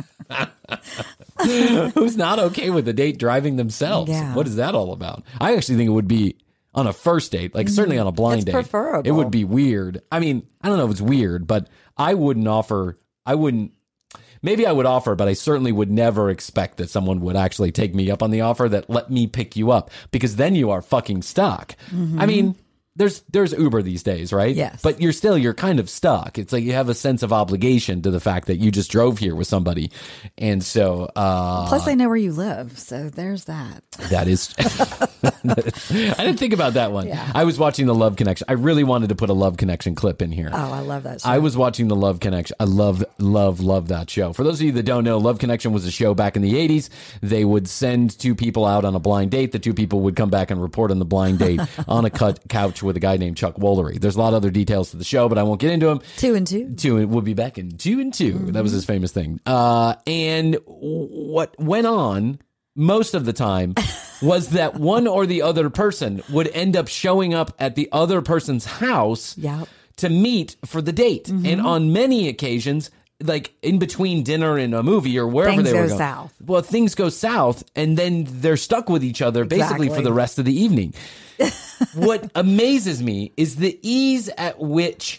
Who's not okay with the date driving themselves? Yeah. What is that all about? I actually think it would be on a first date, like certainly on a blind it's date. Preferable. It would be weird. I mean, I don't know if it's weird, but I wouldn't offer, I wouldn't, maybe I would offer, but I certainly would never expect that someone would actually take me up on the offer that let me pick you up, because then you are fucking stuck. Mm-hmm. I mean, there's there's Uber these days, right? Yes. But you're still, you're kind of stuck. It's like you have a sense of obligation to the fact that you just drove here with somebody. And so... Uh, Plus, they know where you live, so there's that. That is... I didn't think about that one. Yeah. I was watching The Love Connection. I really wanted to put a Love Connection clip in here. Oh, I love that show. I was watching The Love Connection. I love, love, love that show. For those of you that don't know, Love Connection was a show back in the eighties. They would send two people out on a blind date. The two people would come back and report on the blind date on a cut couch with a guy named Chuck Woolery. There's a lot of other details to the show, but I won't get into them. Two and two. Two, and we'll be back in two and two. Mm-hmm. That was his famous thing. Uh, and what went on most of the time was that one or the other person would end up showing up at the other person's house yep. to meet for the date. Mm-hmm. And on many occasions, like in between dinner and a movie or wherever things they were go going, south. Well, things go south, and then they're stuck with each other basically exactly. for the rest of the evening. What amazes me is the ease at which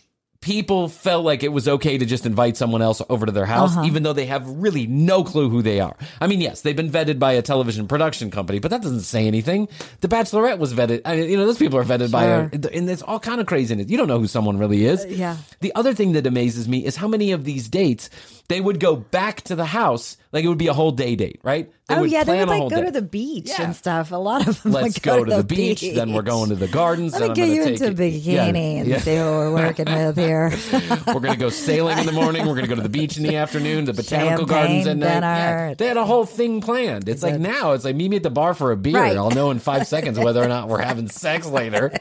people felt like it was okay to just invite someone else over to their house, Uh-huh. even though they have really no clue who they are. I mean, yes, they've been vetted by a television production company, but that doesn't say anything. The Bachelorette was vetted. I mean, you know, those people are vetted by a, and it's all kind of craziness. You don't know who someone really is. Uh, yeah. The other thing that amazes me is how many of these dates they would go back to the house, like it would be a whole day date, right? They Oh, yeah, they plan would a whole like go day. to the beach Yeah. and stuff. A lot of them Let's would go, go, to the beach, then we're going to the gardens. Let then me I'm get gonna you take into it- bikini Yeah, and yeah. see what we're working with here. We're going to go sailing in the morning. We're going to go to the beach in the afternoon, the botanical Champagne gardens at night. dinner. Yeah, they had a whole thing planned. It's like now, it's like meet me at the bar for a beer. Right. I'll know in five seconds whether or not we're having sex later.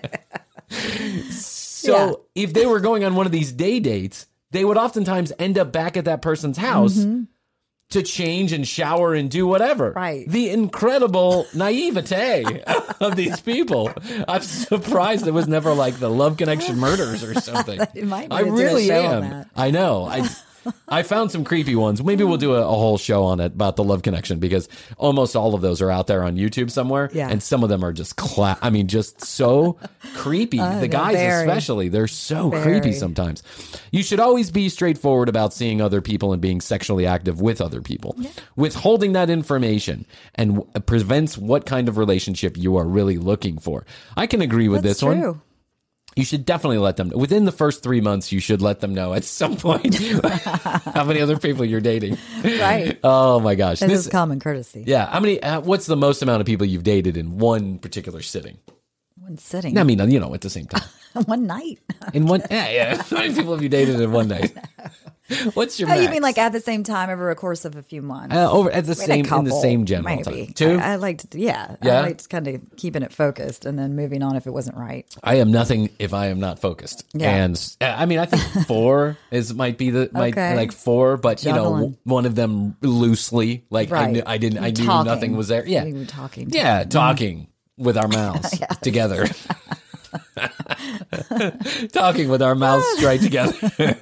So Yeah. if they were going on one of these day dates, they would oftentimes end up back at that person's house Mm-hmm. to change and shower and do whatever. Right. The incredible naivete of these people. I'm surprised there was never like the Love Connection murders or something. It might be I to do a really show on am. that. I know. I I found some creepy ones. Maybe we'll do a, a whole show on it about the Love Connection because almost all of those are out there on YouTube somewhere. Yeah. And some of them are just cla- I mean, just so creepy. Uh, the they're guys very, especially, they're so very. creepy sometimes. You should always be straightforward about seeing other people and being sexually active with other people. Withholding that information and w- prevents what kind of relationship you are really looking for. I can agree with That's this one. true. You should definitely let them know. Within the first three months, you should let them know at some point how many other people you're dating. Right. Oh my gosh. This This, is common courtesy. yeah. How many, uh, what's the most amount of people you've dated in one particular sitting? One sitting. I mean, you know, at the same time. One night. In one, yeah, yeah. How many people have you dated in one night? What's your Oh, you max? mean like at the same time over a course of a few months? Uh, over at the Maybe a same, in the couple, same general maybe. time. Two? I, I like to, yeah. Yeah? I liked kind of keeping it focused and then moving on if it wasn't right. I am nothing if I am not focused. Yeah. And uh, I mean, I think four is might be the might Okay. like four, but you know, Juggling. w- one of them loosely. Like I Right. knew, I didn't, I You're knew talking. nothing was there. Yeah, We were talking. yeah, talking with our mouths together, talking with our mouths straight together.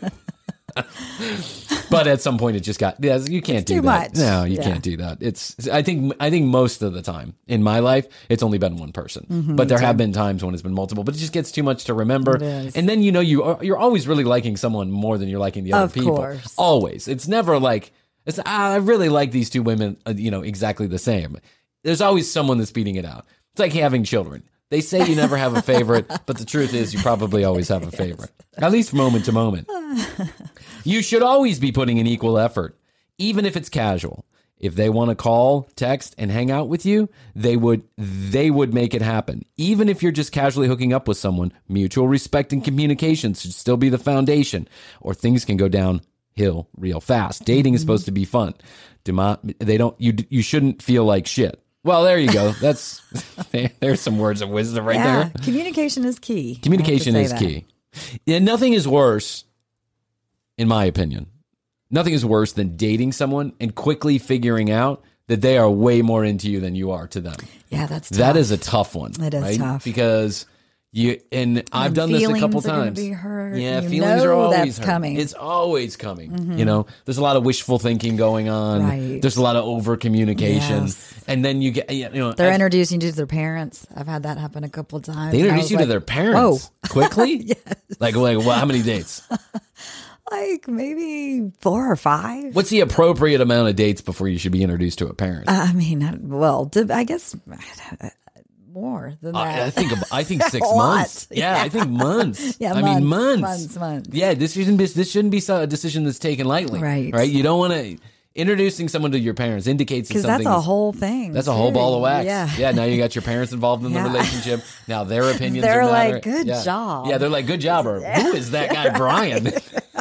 But at some point, it just got. Yeah, you can't It's do too that. much. No, you Yeah. can't do that. It's. I think. I think most of the time in my life, it's only been one person. Mm-hmm, but there have been times when it's been multiple. But it just gets too much to remember. It is. And then you know you are, you're always really liking someone more than you're liking the other Of people. course. Always. It's never like. It's. Ah, I really like these two women. Uh, you know exactly the same. There's always someone that's beating it out. It's like having children. They say you never have a favorite, but the truth is you probably always have a favorite, at least moment to moment. You should always be putting in equal effort, even if it's casual. If they want to call, text, and hang out with you, they would they would make it happen. Even if you're just casually hooking up with someone, mutual respect and communication should still be the foundation, or things can go downhill real fast. Dating is supposed to be fun. Do not, they don't. You you shouldn't feel like shit. Well, there you go. That's there's some words of wisdom right yeah. there. Communication is key. I have to Communication say is that. key. And nothing is worse, in my opinion, nothing is worse than dating someone and quickly figuring out that they are way more into you than you are to them. Yeah, that's tough. That is a tough one. It is right? tough. Because you, and I've done this a couple feelings are gonna times. be hurt. Yeah, You feelings know are always that's hurt. coming. It's always coming. You know, there's a lot of wishful thinking going on. Right. There's a lot of over communication. Yes. And then you get, you know, They're I've- introducing you to their parents. I've had that happen a couple of times. they and I introduce was you to like, their parents Whoa. quickly? Yes. Like, like well, how many dates? Like maybe four or five. What's the appropriate amount of dates before you should be introduced to a parent? I mean, I- well, to- I guess more than that. I, I think I think six A lot. months. Yeah, I think months. Yeah, I mean months, months. months, months. Yeah, this shouldn't be this shouldn't be so- a decision that's taken lightly. Right. Right. You don't want to introducing someone to your parents indicates that Because something. that's a is- whole thing. That's a whole too. ball of wax. Yeah. Yeah. Now you got your parents involved in the Yeah. relationship. Now their opinions. They're are like, matter. "Good Yeah. job." Yeah, they're like, good job. Or who is that guy, Brian?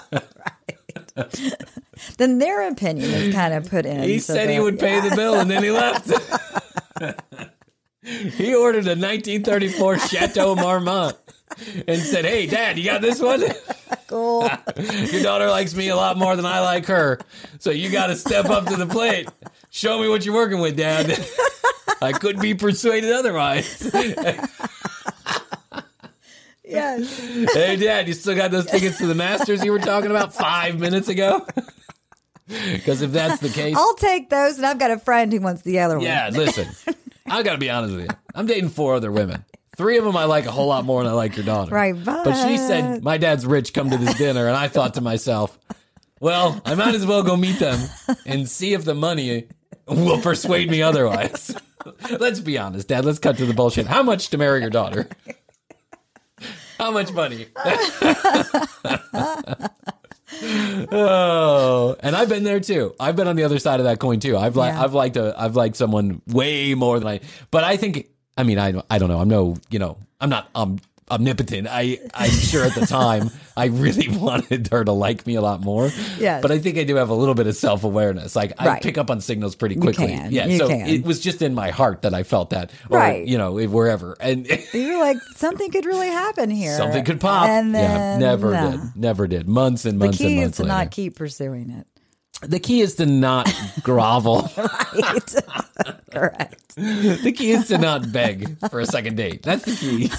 Then their opinion is kind of put in. He so said he that- would pay the bill and then he left. He ordered a nineteen thirty-four Chateau Marmont and said, "Hey, Dad, you got this one? Cool. Your daughter likes me a lot more than I like her, so you got to step up to the plate. Show me what you're working with, Dad. I couldn't be persuaded otherwise." Yes. Hey, Dad, you still got those tickets to the Masters you were talking about five minutes ago? Because if that's the case, I'll take those, and I've got a friend who wants the other one. yeah, listen, I got to be honest with you. I'm dating four other women. Three of them I like a whole lot more than I like your daughter. Right, but, but she said, my dad's rich, come to this dinner. And I thought to myself, well, I might as well go meet them and see if the money will persuade me otherwise. Let's be honest, Dad. Let's cut to the bullshit. How much to marry your daughter? How much money? Oh, and I've been there too. I've been on the other side of that coin too. I've like Yeah. I've liked a I've liked someone way more than I. But I think I mean I I don't know. I'm no you know I'm not um omnipotent. I I'm sure at the time I really wanted her to like me a lot more. Yes. But I think I do have a little bit of self awareness. Like I Right. pick up on signals pretty quickly. can. Yeah. You so can. it was just in my heart that I felt that. Or, Right. You know wherever and. You were like, something could really happen here. Something could pop. And then, yeah, never no. did. Never did. Months and The months and key is months to later. not keep pursuing it. The key is to not grovel. Right. Correct. The key is to not beg for a second date. That's the key.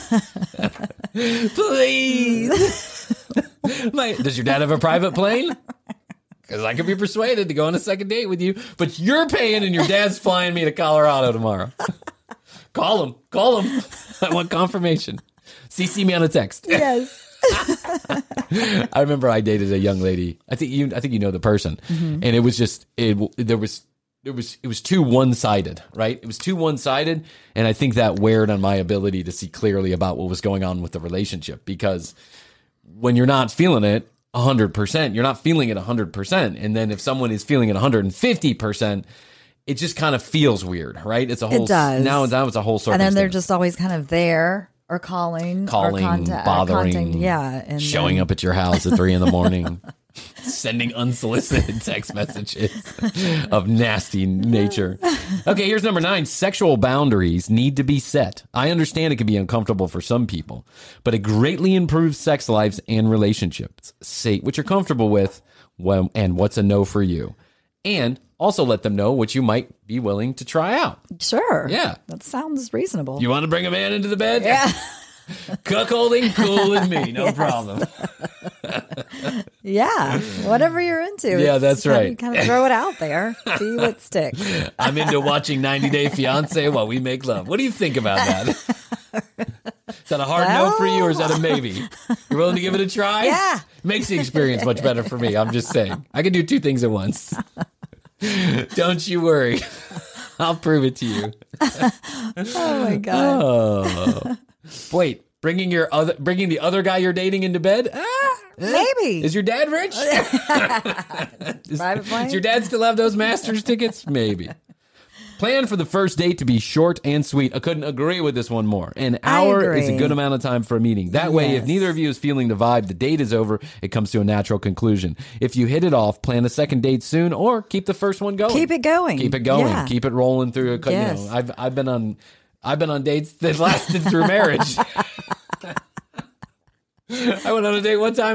Please. My, does your dad have a private plane? Because I could be persuaded to go on a second date with you, but you're paying and your dad's flying me to Colorado tomorrow. Call him. Call him. I want confirmation. C C me on a text. Yes. I remember I dated a young lady. I think you. I think you know the person, Mm-hmm. and it was just it. There was it was it was too one sided, right? It was too one sided, and I think that weared on my ability to see clearly about what was going on with the relationship. Because when you're not feeling it a hundred percent, you're not feeling it a hundred percent, and then if someone is feeling it a hundred and fifty percent. It just kind of feels weird, right? It's a whole It does. now. Now it's a whole And circumstance. then they're just always kind of there or calling, calling, or contact, bothering, or contact, yeah, and showing then, up at your house at three in the morning, sending unsolicited text messages of nasty nature. Okay, here's number nine. Sexual boundaries need to be set. I understand it can be uncomfortable for some people, but it greatly improves sex lives and relationships. Say what you're comfortable with when, and what's a no for you. And also let them know what you might be willing to try out. Sure. Yeah. That sounds reasonable. You want to bring a man into the bed? Yeah. Cuckolding, cool with me, no Yes. problem. Yeah. Whatever you're into. Yeah, It's that's kind of- right. Kind of throw it out there. See what sticks. I'm into watching ninety Day Fiance while we make love. What do you think about that? Is that a hard no for you or is that a maybe? You're willing to give it a try? Yeah. Makes the experience much better for me. I'm just saying. I can do two things at once. Don't you worry. I'll prove it to you. Oh my God. Oh. Wait, bringing your other bringing the other guy you're dating into bed? Ah, Maybe. is your dad rich? Does, Private plane? does your dad still have those Masters tickets? Maybe. Plan for the first date to be short and sweet. I couldn't agree with this one more. An I hour is a agree. good amount of time for a meeting. That way, if Yes. neither of you is feeling the vibe, the date is over. It comes to a natural conclusion. If you hit it off, plan a second date soon, or keep the first one going. Keep it going. Keep it going. Yeah. Keep it rolling through. A, Yes. You know, I've I've been on I've been on dates that lasted through marriage. I went on a date one time.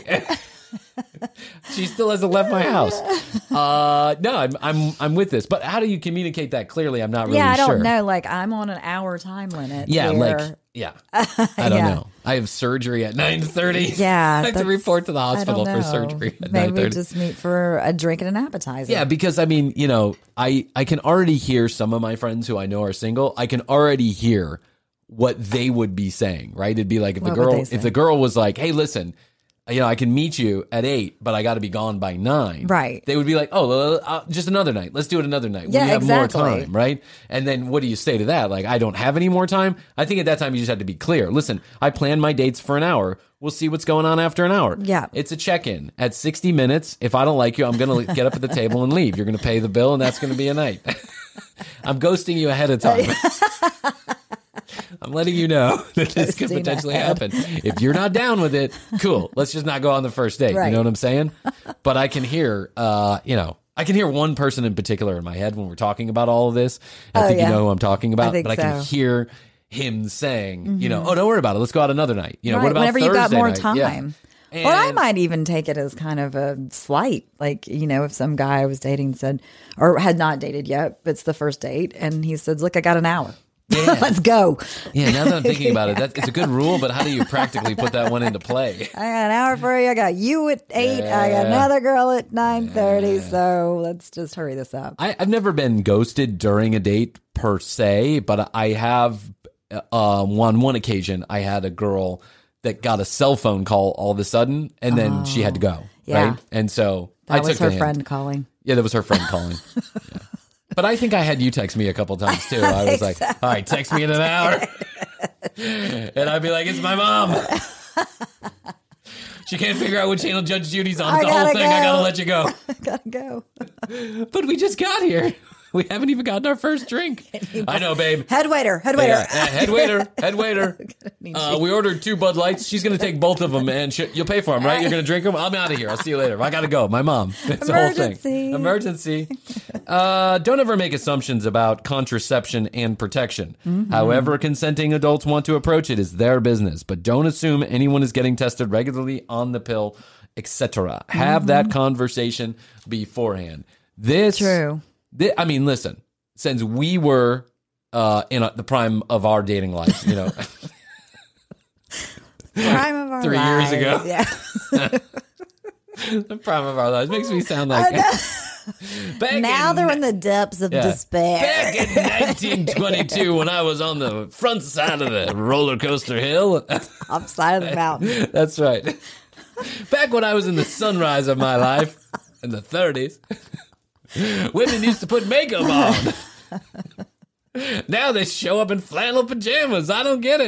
She still hasn't left my house. Uh, no, I'm I'm I'm with this. But how do you communicate that clearly? I'm not really yeah, I don't sure. know. Like, I'm on an hour time limit. Yeah, where- like yeah. I don't Yeah. know. I have surgery at nine thirty. Yeah. I have to that's- report to the I hospital don't for know. surgery at Maybe nine thirty. just meet for a drink and an appetizer. Yeah, because I mean, you know, I I can already hear some of my friends who I know are single. I can already hear what they would be saying, right? It'd be like if the What would girl they say? if the girl was like, "Hey, listen, you know, I can meet you at eight, but I got to be gone by nine." Right. They would be like, "Oh, well, uh, just another night. Let's do it another night. Yeah, we have exactly. more time, right?" And then what do you say to that? Like, I don't have any more time. I think at that time you just have to be clear. Listen, I plan my dates for an hour. We'll see what's going on after an hour. Yeah. It's a check-in at sixty minutes. If I don't like you, I'm going to get up at the table and leave. You're going to pay the bill, and that's going to be a night. I'm ghosting you ahead of time. I'm letting you know that this could Ghosting potentially ahead. happen. If you're not down with it, cool. Let's just not go on the first date. You Right. know what I'm saying? But I can hear, uh, you know, I can hear one person in particular in my head when we're talking about all of this. I Oh, think yeah. you know who I'm talking about. I think but I can so. hear him saying, you know, oh, don't worry about it. Let's go out another night. You know, Right, what about whenever you've got Thursday more night? time. Yeah. Or I And- might even take it as kind of a slight. Like, you know, if some guy I was dating said, or had not dated yet, but it's the first date, and he says, "Look, I got an hour. Yeah. Let's go." Yeah, now that I'm thinking about it, that, it's a good rule, but how do you practically put that one into play? I got an hour for you. I got you at eight. I got Yeah. another girl at nine thirty. So let's just hurry this up. I, I've never been ghosted during a date per se, but I have uh, on one occasion, I had a girl that got a cell phone call all of a sudden, and then oh, she had to go, yeah. right? And so that I was took her the friend hand. calling. Yeah, that was her friend calling. Yeah. But I think I had you text me a couple times too. I was like, all right, text me in an hour. And I'd be like, it's my mom. She can't figure out what channel Judge Judy's on. It's the whole thing. Go. I gotta let you go. I gotta go. But we just got here. We haven't even gotten our first drink. I know, babe. Head waiter, head waiter. Yeah, yeah, head waiter, head waiter. Uh, we ordered two Bud Lights. She's going to take both of them, and she, you'll pay for them, right? You're going to drink them? I'm out of here. I'll see you later. I got to go. My mom. It's the whole thing. Emergency. Uh, don't ever make assumptions about contraception and protection. Mm-hmm. However consenting adults want to approach it is their business, but don't assume anyone is getting tested regularly on the pill, et cetera. Mm-hmm. Have that conversation beforehand. This True. I mean, listen, since we were uh, in a, the prime of our dating life, you know, prime of our three lives. years ago, yeah, the prime of our lives makes me sound like back now in, they're in the depths of yeah. despair. Back in nineteen twenty-two, when I was on the front side of the roller coaster hill, upside of the mountain. That's right. Back when I was in the sunrise of my life in the thirties. Women used to put makeup on. Now they show up in flannel pajamas. I don't get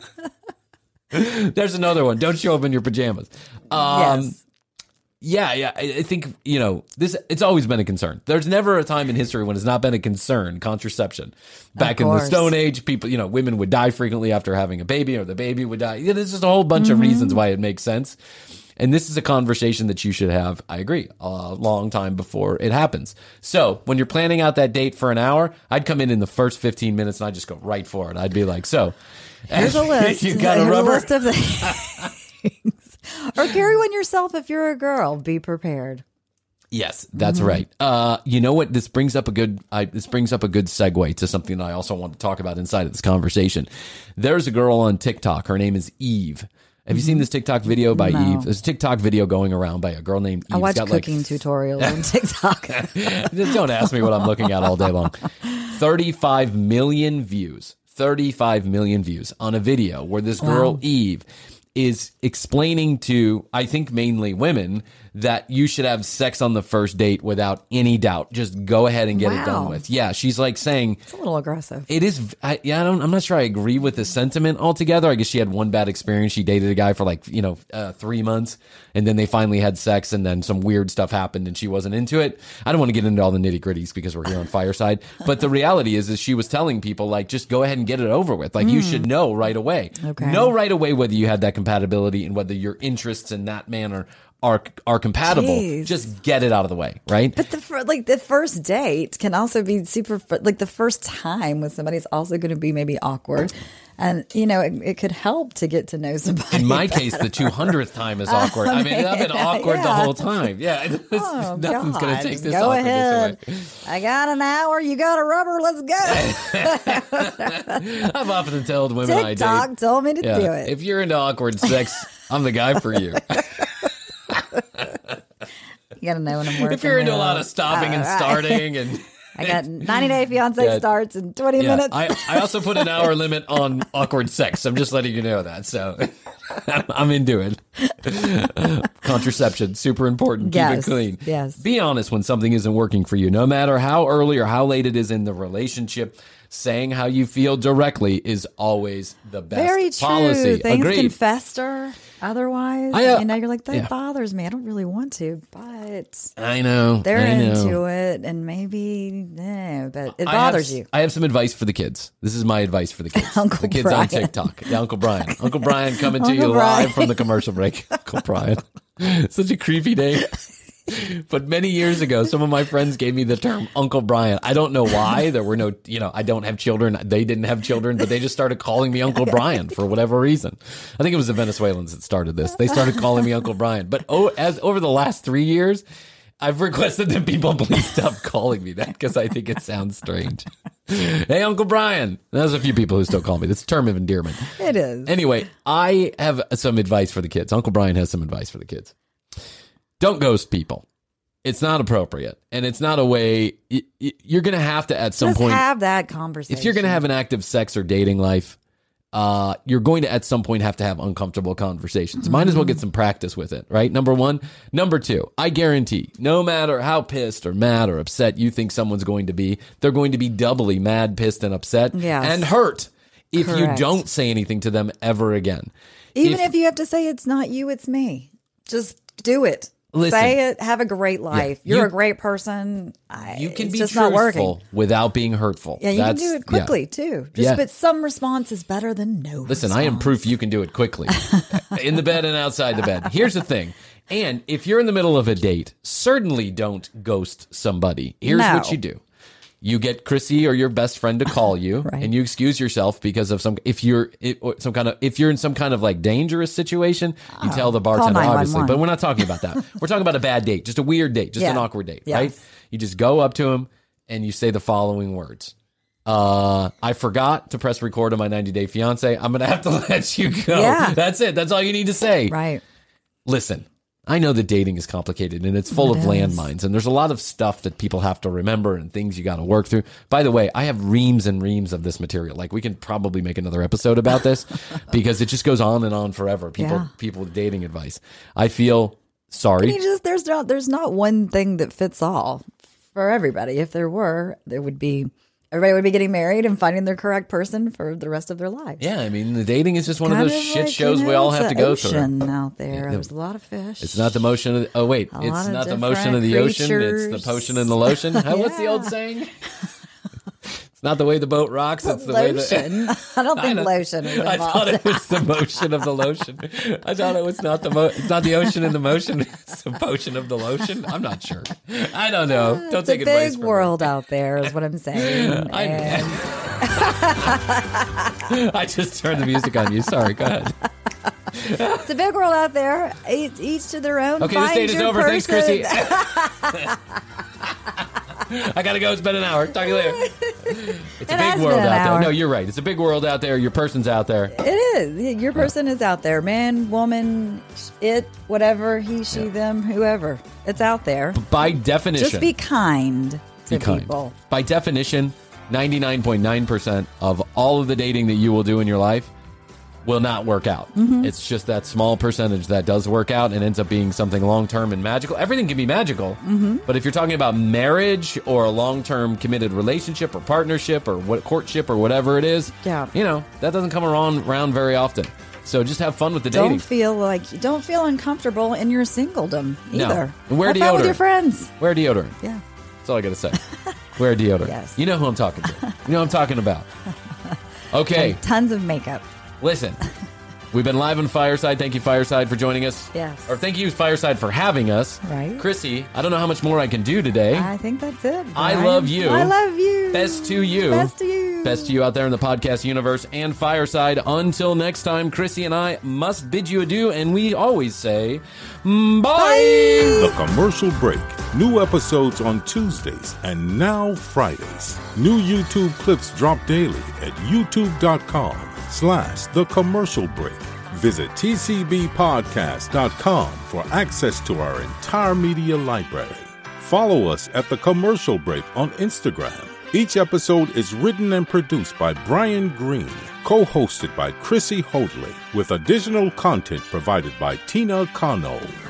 it. There's another one. Don't show up in your pajamas. Um, yes. Yeah, yeah. I, I think, you know, this. It's always been a concern. There's never a time in history when it's not been a concern, contraception. Back in the Stone Age, people, you know, women would die frequently after having a baby, or the baby would die. Yeah, there's just a whole bunch mm-hmm. of reasons why it makes sense. And this is a conversation that you should have, I agree, a long time before it happens. So when you're planning out that date for an hour, I'd come in in the first fifteen minutes and I'd just go right for it. I'd be like, so. Here's a list. You got Here's a rubber? A list of things. Or carry one yourself if you're a girl. Be prepared. Yes, that's mm-hmm. right. Uh, you know what? This brings up a good. I, this brings up a good segue to something that I also want to talk about inside of this conversation. There's a girl on TikTok. Her name is Eve. Have you seen this TikTok video by no. Eve? There's a TikTok video going around by a girl named Eve. I watch got cooking like, tutorials on TikTok. Just don't ask me what I'm looking at all day long. thirty-five million views. thirty-five million views on a video where this girl, wow. Eve, is explaining to, I think mainly women, that you should have sex on the first date without any doubt. Just go ahead and get wow. it done with. Yeah, she's like saying... It's a little aggressive. It is... I, yeah, I don't, I'm not sure I agree with the sentiment altogether. I guess she had one bad experience. She dated a guy for like, you know, uh, three months, and then they finally had sex, and then some weird stuff happened, and she wasn't into it. I don't want to get into all the nitty-gritties because we're here on Fireside, but the reality is, is she was telling people, like, just go ahead and get it over with. Like, mm. you should know right away. Okay. Know right away whether you had that compatibility and whether your interests in that manner are are compatible. Jeez. Just get it out of the way, right? But the like the first date can also be super. Like the first time with somebody is also going to be maybe awkward, and you know it, it could help to get to know somebody. In my better. case, the two hundredth time is awkward. I mean, I've been awkward yeah. the whole time. Yeah, it's, oh, nothing's going to take this go awkwardness ahead. away. I got an hour. You got a rubber. Let's go. I've often told women TikTok I date. TikTok told me to yeah, do it. If you're into awkward sex, I'm the guy for you. You gotta know when I'm working. If you're into out. a lot of stopping uh, and starting, and I got ninety Day Fiance yeah, starts in twenty yeah. minutes. I, I also put an hour limit on awkward sex. I'm just letting you know that. So I'm, I'm into it. Contraception, super important. Keep yes, it clean. Yes. Be honest when something isn't working for you, no matter how early or how late it is in the relationship. Saying how you feel directly is always the best Very true. policy. Things Agreed. can fester otherwise. I, uh, you know, you're like, that yeah. bothers me. I don't really want to, but I know they're I know. into it, and maybe no, but it I bothers have, you. I have some advice for the kids. This is my advice for the kids. Uncle the kids Brian. on TikTok. Yeah, Uncle Brian. Uncle Brian coming to Uncle you Brian. live from the commercial break. Uncle Brian. Such a creepy name. But many years ago, some of my friends gave me the term Uncle Brian. I don't know why. There were no, you know, I don't have children. They didn't have children, but they just started calling me Uncle Brian for whatever reason. I think it was the Venezuelans that started this. They started calling me Uncle Brian. But oh, as over the last three years, I've requested that people please stop calling me that because I think it sounds strange. Hey, Uncle Brian. There's a few people who still call me. That's a term of endearment. It is. Anyway, I have some advice for the kids. Uncle Brian has some advice for the kids. Don't ghost people. It's not appropriate. And it's not a way you're going to have to at some Just point have that conversation. If you're going to have an active sex or dating life, uh, you're going to at some point have to have uncomfortable conversations. Might as well get some practice with it, right? Number one. Number two, I guarantee no matter how pissed or mad or upset you think someone's going to be, they're going to be doubly mad, pissed, and upset Yes. and hurt if Correct. you don't say anything to them ever again. Even if, if you have to say it's not you, it's me. Just do it. Listen, say it. Have a great life. Yeah, You're you- a great person. I, You can it's be just not working. truthful without being hurtful. Yeah, you That's- can do it quickly yeah. too. Just Yeah. but some response is better than no. Listen, I am proof you can do it quickly. In the bed and outside the bed. Here's the thing. And if you're in the middle of a date, certainly don't ghost somebody. Here's No. what you do. You get Chrissy or your best friend to call you, Right. and you excuse yourself because of some. If you're it, or some kind of if you're in some kind of like dangerous situation, you tell the bartender nine one one. obviously. But we're not talking about that. We're talking about a bad date, just a weird date, just an Yeah. awkward date, Yes. right? You just go up to him and you say the following words. Uh, I forgot to press record on my ninety day fiance. I'm gonna have to let you go. Yeah. That's it. That's all you need to say. Right. Listen, I know that dating is complicated and it's full It of is. landmines, and there's a lot of stuff that people have to remember and things you got to work through. By the way, I have reams and reams of this material. Like we can probably make another episode about this because it just goes on and on forever. People, Yeah. people with dating advice. I feel sorry. You just there's not there's not one thing that fits all for everybody. If there were, there would be everybody would be getting married and finding their correct person for the rest of their lives. Yeah, I mean, the dating is just one Kind of those of shit like, shows you we know, all it's have to the go ocean through. out there. Yeah. There's a lot of fish. It's not the motion of the, oh wait, A it's lot of not the motion of different the ocean, it's the creatures. potion in the lotion. How, What's the old Yeah. saying? It's not the way the boat rocks, it's the lotion. way the I don't think know. lotion is I involved. thought it was the motion of the lotion. I thought it was not the mo- it's not the ocean in the motion, it's the potion of the lotion. I'm not sure. I don't know. Don't it's take a advice big from me. world out there, is what I'm saying. I- And I just turned the music on you. Sorry, go ahead. it's a big world out there. Each, each to their own. Okay, this Find date is your over. Thanks, person. Chrissy. I gotta go. It's been an hour. Talk to you later. It's It a has big been world an out there. hour. No, you're right. It's a big world out there. Your person's out there. It is. Your person is out there. Man, woman, it, whatever, he, she, them, whoever. It's out there. By definition, Just be kind to be kind. people. By definition, ninety-nine point nine percent of all of the dating that you will do in your life will not work out. Mm-hmm. It's just that small percentage that does work out and ends up being something long-term and magical. Everything can be magical, Mm-hmm. but if you're talking about marriage or a long-term committed relationship or partnership or what courtship or whatever it is, Yeah. you know, that doesn't come around, around very often. So just have fun with the dating. Don't feel like don't feel uncomfortable in your singledom No. either. And wear Have fun with deodorant. your friends. Wear deodorant. Yeah. That's all I got to say. Wear deodorant. Yes. You know who I'm talking to. You know who I'm talking about. Okay. And tons of makeup. Listen, we've been live on Fireside. Thank you, Fireside, for joining us. Yes. Or thank you, Fireside, for having us. Right. Chrissy, I don't know how much more I can do today. I think that's it. I Brian. love you. I love you. Best to you. Best to you. Best to you out there in the podcast universe and Fireside. Until next time, Chrissy and I must bid you adieu, and we always say mm, bye. The Commercial Break. New episodes on Tuesdays and now Fridays. New YouTube clips drop daily at youtube.com slash The Commercial Break. Visit t c b podcast dot com for access to our entire media library. Follow us at The Commercial Break on Instagram. Each episode is written and produced by Brian Green, co-hosted by Chrissy Hoadley, with additional content provided by Tina Cano.